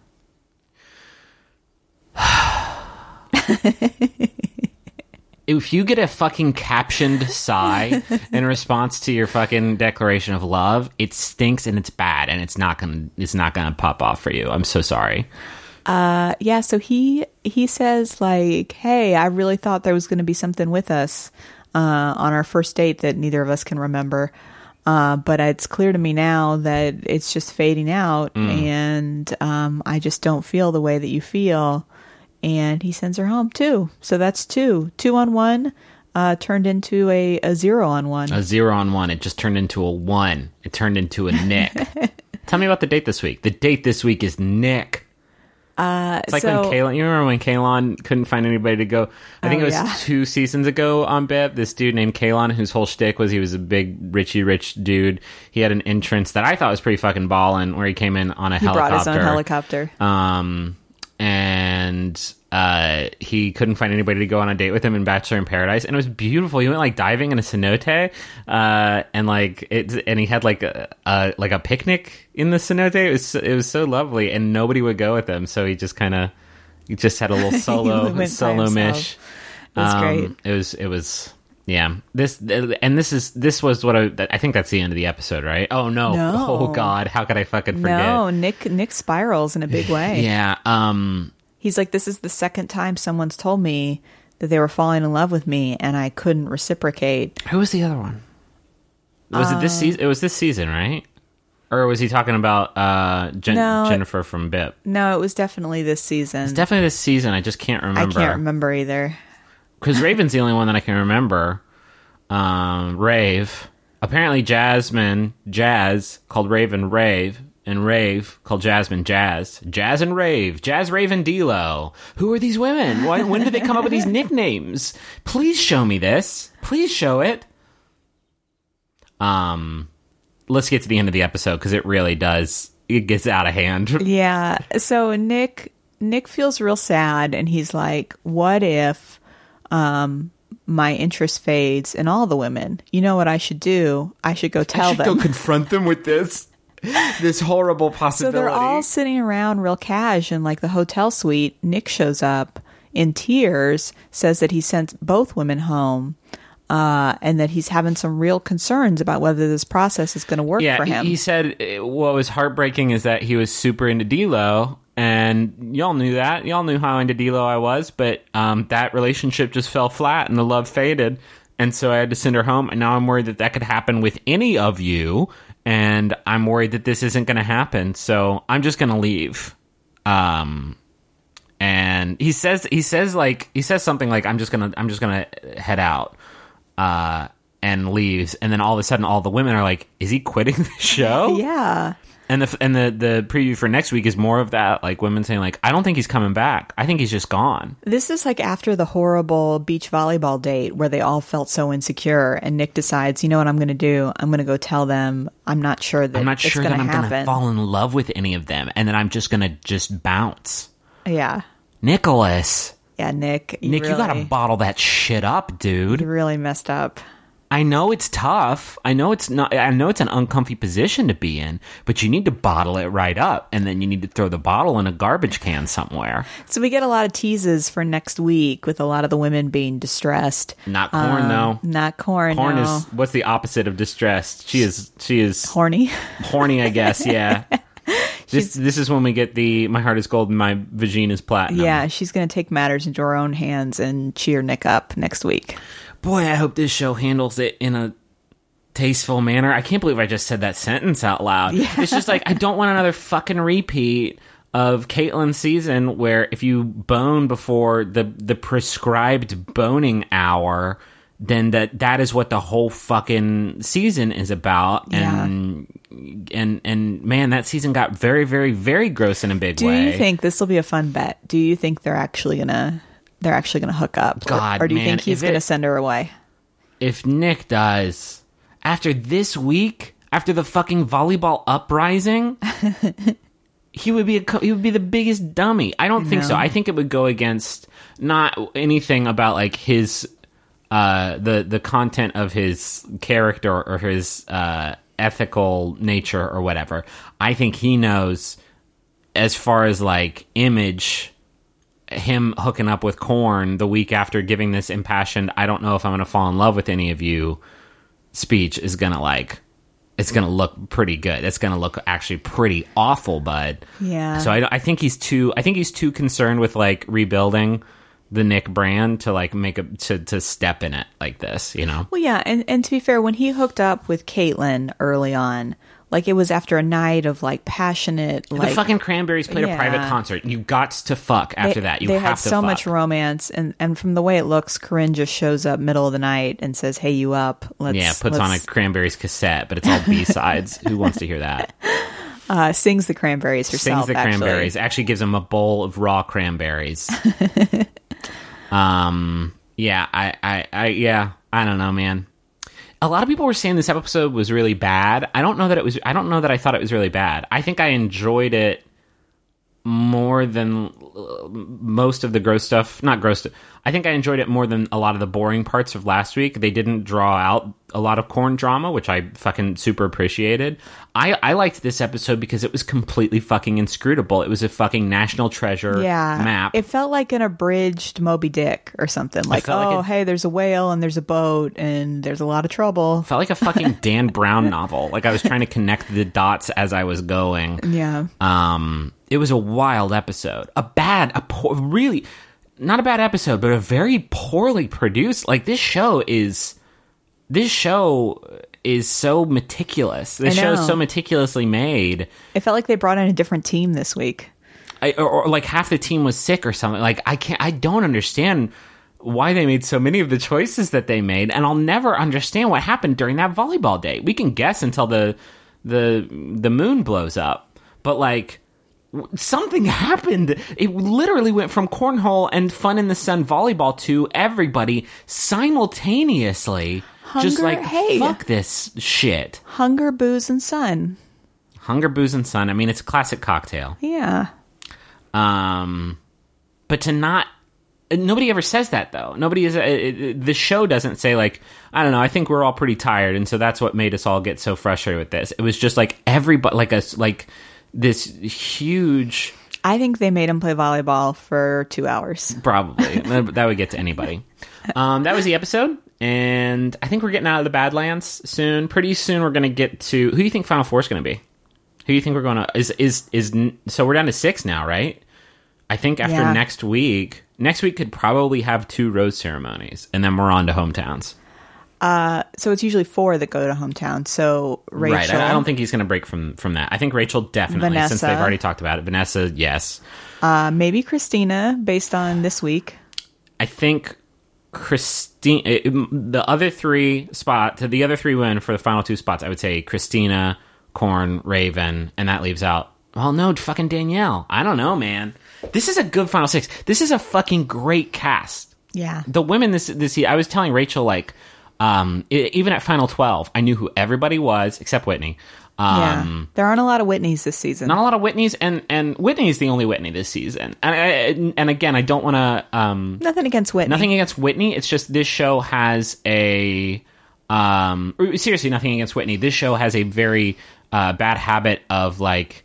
Speaker 5: If you get a fucking captioned sigh in response to your fucking declaration of love, it stinks and it's bad, and it's not gonna it's not gonna pop off for you. I'm so sorry.
Speaker 4: Uh, yeah. So he he says like, hey, I really thought there was going to be something with us uh, on our first date that neither of us can remember. Uh, but it's clear to me now that it's just fading out, and um, I just don't feel the way that you feel. And he sends her home too. So that's two. Two on one uh, turned into a, a zero on one.
Speaker 5: A zero on one. It just turned into a one. It turned into a Nick. Tell me about the date this week. The date this week is Nick.
Speaker 4: Uh,
Speaker 5: It's like
Speaker 4: so,
Speaker 5: when Kaylon, you remember when Kaylon couldn't find anybody to go? I think
Speaker 4: Oh,
Speaker 5: it was
Speaker 4: yeah.
Speaker 5: two seasons ago on B E P. This dude named Kaylon, whose whole shtick was he was a big Richie Rich dude. He had an entrance that I thought was pretty fucking ballin', where he came in on a
Speaker 4: he
Speaker 5: helicopter.
Speaker 4: brought his own helicopter.
Speaker 5: Um, and uh, he couldn't find anybody to go on a date with him in Bachelor in Paradise, and it was beautiful. He went like diving in a cenote, uh, and like it, and he had like a, a like a picnic in the cenote. It was it was so lovely, and nobody would go with him, so he just kind of he just had a little solo
Speaker 4: went by
Speaker 5: solo mish.
Speaker 4: himself. It was great.
Speaker 5: It was it was. Yeah, this and this is this was what I I think that's the end of the episode, right? Oh no!
Speaker 4: No.
Speaker 5: Oh god! How could I fucking forget?
Speaker 4: No, Nick Nick spirals in a big way.
Speaker 5: Yeah. Um.
Speaker 4: He's like, this is the second time someone's told me that they were falling in love with me, and I couldn't reciprocate.
Speaker 5: Who was the other one? Was it this season? It was this season, right? Or was he talking about uh, Jen-
Speaker 4: No.
Speaker 5: Jennifer from B I P?
Speaker 4: No, it was definitely this season.
Speaker 5: It's definitely this season. I just can't
Speaker 4: I
Speaker 5: remember.
Speaker 4: can't remember either.
Speaker 5: Because Raven's the only one that I can remember. Um, Rave. Apparently Jasmine, Jazz, called Raven Rave, and Rave called Jasmine Jazz. Jazz and Rave. Jazz, Rave, and D-Lo. Who are these women? Why, when did they come up with these nicknames? Please show me this. Please show it. Um, let's get to the end of the episode, because it really does. It gets out of hand.
Speaker 4: Yeah. So Nick Nick feels real sad, and he's like, what if um, my interest fades in all the women? You know what I should do? I should go tell
Speaker 5: I should
Speaker 4: them.
Speaker 5: go confront them with this. This horrible
Speaker 4: So
Speaker 5: possibility.
Speaker 4: they're all sitting around real cash in like the hotel suite. Nick shows up in tears, says that he sent both women home, uh, and that he's having some real concerns about whether this process is going to work
Speaker 5: yeah,
Speaker 4: for him.
Speaker 5: he said uh, what was heartbreaking is that he was super into D-Lo, and y'all knew that. Y'all knew how into D-Lo I was, but um, that relationship just fell flat and the love faded, and so I had to send her home, and now I'm worried that that could happen with any of you, and I'm worried that this isn't going to happen, so I'm just going to leave. Um... And he says, he says like, he says something like, I'm just gonna, I'm just gonna head out, uh, and leaves. And then all of a sudden, all the women are like, is he quitting the show?
Speaker 4: Yeah.
Speaker 5: And the, and the, the preview for next week is more of that, like women saying like, I don't think he's coming back. I think he's just gone.
Speaker 4: This is like after the horrible beach volleyball date where they all felt so insecure, and Nick decides, you know what I'm going to do? I'm going to go tell them I'm not sure that
Speaker 5: I'm not
Speaker 4: it's
Speaker 5: sure
Speaker 4: gonna
Speaker 5: that I'm
Speaker 4: happen.
Speaker 5: going to fall in love with any of them. And then I'm just going to just bounce.
Speaker 4: Yeah.
Speaker 5: Nicholas.
Speaker 4: Yeah, Nick. You
Speaker 5: Nick,
Speaker 4: really,
Speaker 5: you got to bottle that shit up, dude.
Speaker 4: You really messed up.
Speaker 5: I know it's tough. I know it's not. I know it's an uncomfy position to be in, but you need to bottle it right up, and then you need to throw the bottle in a garbage can somewhere.
Speaker 4: So we get a lot of teases for next week with a lot of the women being distressed.
Speaker 5: Not corn,
Speaker 4: Um,
Speaker 5: though.
Speaker 4: Not corn.
Speaker 5: Corn
Speaker 4: no.
Speaker 5: is what's the opposite of distressed? She is. She is
Speaker 4: horny.
Speaker 5: horny, I guess. Yeah. This this is when we get the my heart is gold and my vagina is platinum.
Speaker 4: Yeah, she's going to take matters into her own hands and cheer Nick up next week.
Speaker 5: Boy, I hope this show handles it in a tasteful manner. I can't believe I just said that sentence out loud.
Speaker 4: Yeah.
Speaker 5: It's just like, I don't want another fucking repeat of Caitlyn's season where if you bone before the, the prescribed boning hour, then that, that is what the whole fucking season is about.
Speaker 4: Yeah.
Speaker 5: And, and, and man, that season got very, very, very gross in a big
Speaker 4: Do
Speaker 5: way.
Speaker 4: you think this will be a fun bet? Do you think they're actually going to they're actually going to hook up?
Speaker 5: God,
Speaker 4: or, or do you
Speaker 5: man,
Speaker 4: think he's
Speaker 5: if it-
Speaker 4: going to send her away?
Speaker 5: If Nick does, after this week, after the fucking volleyball uprising, he would be a, co- he would be the biggest dummy. I don't think so.
Speaker 4: No.
Speaker 5: I think it would go against not anything about like his uh, the the content of his character or his uh, ethical nature or whatever. I think he knows as far as like image. Him hooking up with Korn the week after giving this impassioned I don't know if I'm going to fall in love with any of you speech is going to like it's going to look pretty good. It's going to look actually pretty awful, bud.
Speaker 4: Yeah.
Speaker 5: So I, I think he's too I think he's too concerned with like rebuilding the Nick brand to like make a to, to step in it like this, you know.
Speaker 4: Well, yeah, and, and to be fair, when he hooked up with Caitlyn early on, like it was after a night of like passionate, like
Speaker 5: the fucking Cranberries played
Speaker 4: Yeah.
Speaker 5: a private concert. You got to fuck after
Speaker 4: they,
Speaker 5: that. You
Speaker 4: they
Speaker 5: have
Speaker 4: had
Speaker 5: to
Speaker 4: so
Speaker 5: fuck.
Speaker 4: much romance, and and from the way it looks, Corinne just shows up middle of the night and says, "Hey, you up?" Let's
Speaker 5: yeah, puts on a
Speaker 4: let's,
Speaker 5: Cranberries cassette, but it's all B sides. Who wants to hear that?
Speaker 4: uh, sings the Cranberries herself.
Speaker 5: Sings the
Speaker 4: actually.
Speaker 5: cranberries. Actually gives him a bowl of raw cranberries. um. Yeah. I, I. I. Yeah. I don't know, man. A lot of people were saying this episode was really bad. I don't know that it was. I don't know that I thought it was really bad. I think I enjoyed it more than uh, most of the gross stuff. Not gross stuff. I think I enjoyed it more than a lot of the boring parts of last week. They didn't draw out a lot of Korn drama, which I fucking super appreciated. I, I liked this episode because it was completely fucking inscrutable. It was a fucking national treasure
Speaker 4: Yeah,
Speaker 5: map.
Speaker 4: It felt like an abridged Moby Dick or something. Like,
Speaker 5: felt like
Speaker 4: oh,
Speaker 5: it-
Speaker 4: hey, there's a whale and there's a boat and there's a lot of trouble.
Speaker 5: Felt like a fucking Dan Brown novel. Like I was trying to connect the dots as I was going.
Speaker 4: Yeah.
Speaker 5: Um, it was a wild episode. A bad, a poor, really, not a bad episode, but a very poorly produced. Like this show is, this show is so meticulous. The
Speaker 4: I
Speaker 5: show is
Speaker 4: know.
Speaker 5: so meticulously made.
Speaker 4: It felt like they brought in a different team this week.
Speaker 5: I, or, or like half the team was sick or something. Like I can't, I don't understand why they made so many of the choices that they made, and I'll never understand what happened during that volleyball date. We can guess until the the the moon blows up, but like w- something happened. It literally went from cornhole and fun in the sun volleyball to everybody simultaneously, just
Speaker 4: Hunger-
Speaker 5: like
Speaker 4: hey.
Speaker 5: fuck this shit.
Speaker 4: Hunger, booze, and sun.
Speaker 5: Hunger, booze, and sun. I mean, it's a classic cocktail.
Speaker 4: Yeah.
Speaker 5: Um, but to not, nobody ever says that though. Nobody is. It, it, the show doesn't say like, I don't know. I think we're all pretty tired, and so that's what made us all get so frustrated with this. It was just like everybody, like us, like this huge.
Speaker 4: I think they made him play volleyball for two hours.
Speaker 5: Probably that would get to anybody. Um, that was the episode, and I think we're getting out of the Badlands soon. Pretty soon, we're going to get to who do you think Final Four is going to be? Who do you think we're going to is is is? So we're down to six now, right? I think after
Speaker 4: Yeah.
Speaker 5: next week, next week could probably have two rose ceremonies, and then we're on to hometowns.
Speaker 4: Uh, so it's usually four that go to hometown. So Rachel,
Speaker 5: Right. I, I don't think he's going to break from from that. I think Rachel definitely, since
Speaker 4: Vanessa.
Speaker 5: they've already talked about it. Vanessa, yes.
Speaker 4: uh, maybe Christina, based on this week.
Speaker 5: I think Christine, it- the other three spot, the other three women for the final two spots, I would say Christina, Korn, Raven, and that leaves out, well, no, fucking Danielle. I don't know, man. This is a good final six. This is a fucking great cast.
Speaker 4: Yeah.
Speaker 5: The women this this I was telling Rachel, like, um, e- even at final twelve, I knew who everybody was except Whitney. Um,
Speaker 4: yeah. There aren't a lot of Whitneys this season.
Speaker 5: Not a lot of Whitneys, and and Whitney is the only Whitney this season. And I, and again, I don't want to. Um,
Speaker 4: Nothing against Whitney.
Speaker 5: Nothing against Whitney. It's just this show has a um seriously nothing against Whitney. This show has a very uh, bad habit of like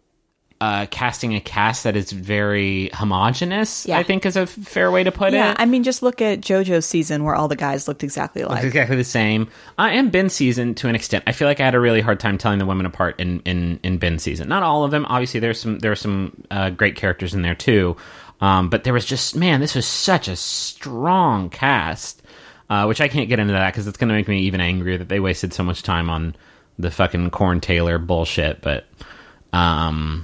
Speaker 5: uh, casting a cast that is very homogenous.
Speaker 4: Yeah.
Speaker 5: I think is a fair way to put
Speaker 4: Yeah,
Speaker 5: it.
Speaker 4: I mean, just look at JoJo's season where all the guys looked exactly
Speaker 5: It's
Speaker 4: alike.
Speaker 5: exactly the same. Uh, and Ben season to an extent. I feel like I had a really hard time telling the women apart in in in Ben season. Not all of them. Obviously, there's some there are some uh, great characters in there too. Um, but there was just man, this was such a strong cast. Uh, which I can't get into that because it's going to make me even angrier that they wasted so much time on the fucking Corn Taylor bullshit. But um,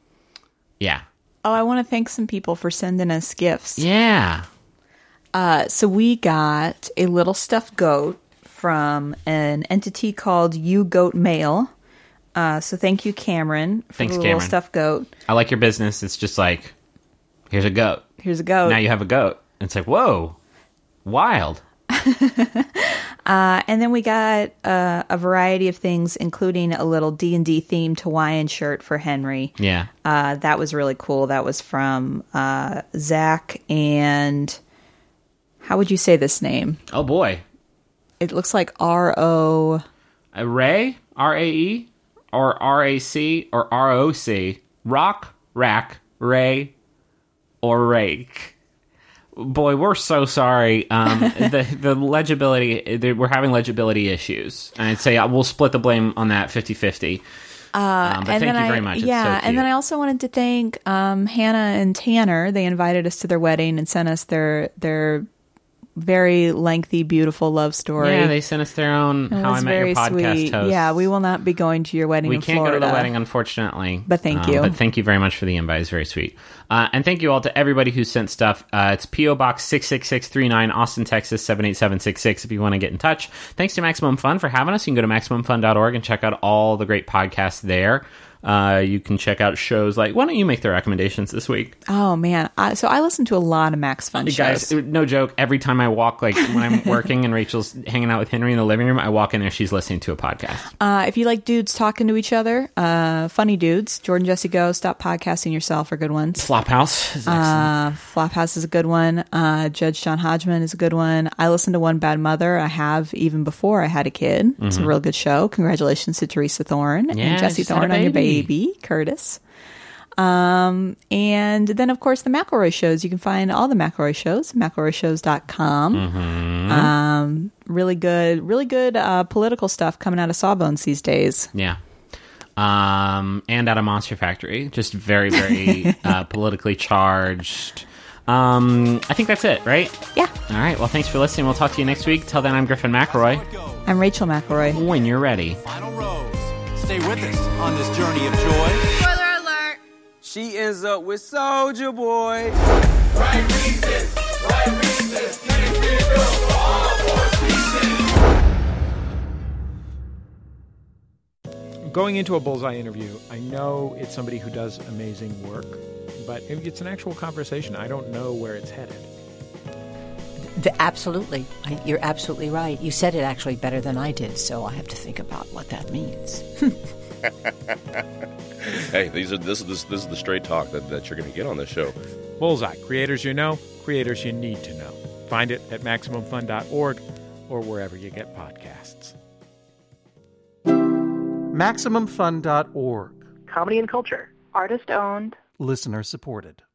Speaker 5: yeah,
Speaker 4: Oh, I want to thank some people for sending us gifts.
Speaker 5: yeah.
Speaker 4: Uh, so we got a little stuffed goat from an entity called You Goat Mail. Uh, so thank you, Cameron, for
Speaker 5: Thanks,
Speaker 4: the little
Speaker 5: Cameron.
Speaker 4: stuffed goat.
Speaker 5: I like your business. It's just like here's a goat.
Speaker 4: Here's a goat.
Speaker 5: Now you have a goat. It's like whoa, wild.
Speaker 4: Uh, and then we got uh, a variety of things, including a little D and D themed Hawaiian shirt for Henry.
Speaker 5: Yeah.
Speaker 4: Uh, that was really cool. That was from uh, Zach and how would you say this name?
Speaker 5: Oh boy.
Speaker 4: It looks like R O.
Speaker 5: A Ray, R A E, or R A C, or R O C. Rock, Rack, Ray, or Rake. Boy, we're so sorry. Um, the the legibility, the, we're having legibility issues. And I'd say uh, we'll split the blame on that fifty-fifty. Uh, um, but thank you
Speaker 4: I,
Speaker 5: very much. It's
Speaker 4: yeah,
Speaker 5: so cute.
Speaker 4: and then I also wanted to thank um, Hannah and Tanner. They invited us to their wedding and sent us their their very lengthy, beautiful love story.
Speaker 5: Yeah, they sent us their own
Speaker 4: It
Speaker 5: How I
Speaker 4: was
Speaker 5: Met Your
Speaker 4: very
Speaker 5: Podcast
Speaker 4: sweet.
Speaker 5: host.
Speaker 4: Yeah, we will not be going to your wedding
Speaker 5: We
Speaker 4: in
Speaker 5: can't
Speaker 4: Florida.
Speaker 5: go to the wedding, unfortunately.
Speaker 4: But thank
Speaker 5: Um,
Speaker 4: you.
Speaker 5: But thank you very much for the invite. It's very sweet. Uh, and thank you all to everybody who sent stuff. Uh, it's P O Box six six six three nine, Austin, Texas seven eight seven six six if you want to get in touch. Thanks to Maximum Fun for having us. You can go to maximum fun dot org and check out all the great podcasts there. Uh, you can check out shows like, why don't you make the recommendations this week?
Speaker 4: Oh man! I, so I listen to a lot of Max Fun
Speaker 5: You
Speaker 4: shows.
Speaker 5: guys, no joke, every time I walk, like when I'm working and Rachel's hanging out with Henry in the living room, I walk in there, she's listening to a podcast.
Speaker 4: Uh, if you like dudes talking to each other, uh, funny dudes, Jordan Jesse Go, Stop Podcasting Yourself are good ones.
Speaker 5: Flophouse is excellent.
Speaker 4: Uh, Flophouse is a good one. Uh, Judge John Hodgman is a good one. I listen to One Bad Mother. I have even before I had a kid. It's a real good show. Congratulations to Teresa Thorne
Speaker 5: Mm-hmm. Yeah,
Speaker 4: and Jesse
Speaker 5: just had a
Speaker 4: Thorne on your
Speaker 5: baby.
Speaker 4: baby, Curtis. Um, and then, of course, the McElroy shows. You can find all the McElroy shows, McElroy shows dot com.
Speaker 5: Mm-hmm.
Speaker 4: Um, really good, really good uh, political stuff coming out of Sawbones these days.
Speaker 5: Yeah. Um, and out of Monster Factory. Just very, very uh, politically charged. Um, I think that's it, right?
Speaker 4: Yeah.
Speaker 5: All right. Well, thanks for listening. We'll talk to you next week. Till then, I'm Griffin McElroy.
Speaker 4: I'm Rachel McElroy.
Speaker 5: When you're ready.
Speaker 2: Final rose. Stay with us on this journey of joy.
Speaker 3: Spoiler alert!
Speaker 1: She ends up with Soldier Boy.
Speaker 2: Right reasons, right reasons. Let it be known for all four seasons.
Speaker 7: Going into a Bullseye interview, I know it's somebody who does amazing work, but it's an actual conversation. I don't know where it's headed.
Speaker 8: The, absolutely. I, you're absolutely right. You said it actually better than I did, so I have to think about what that means.
Speaker 9: Hey, these are this is this, this is the straight talk that, that you're going to get on this show.
Speaker 7: Bullseye, creators you know, creators you need to know. Find it at Maximum Fun dot org or wherever you get podcasts.
Speaker 10: Maximum Fun dot org.
Speaker 11: Comedy and culture. Artist owned.
Speaker 10: Listener supported.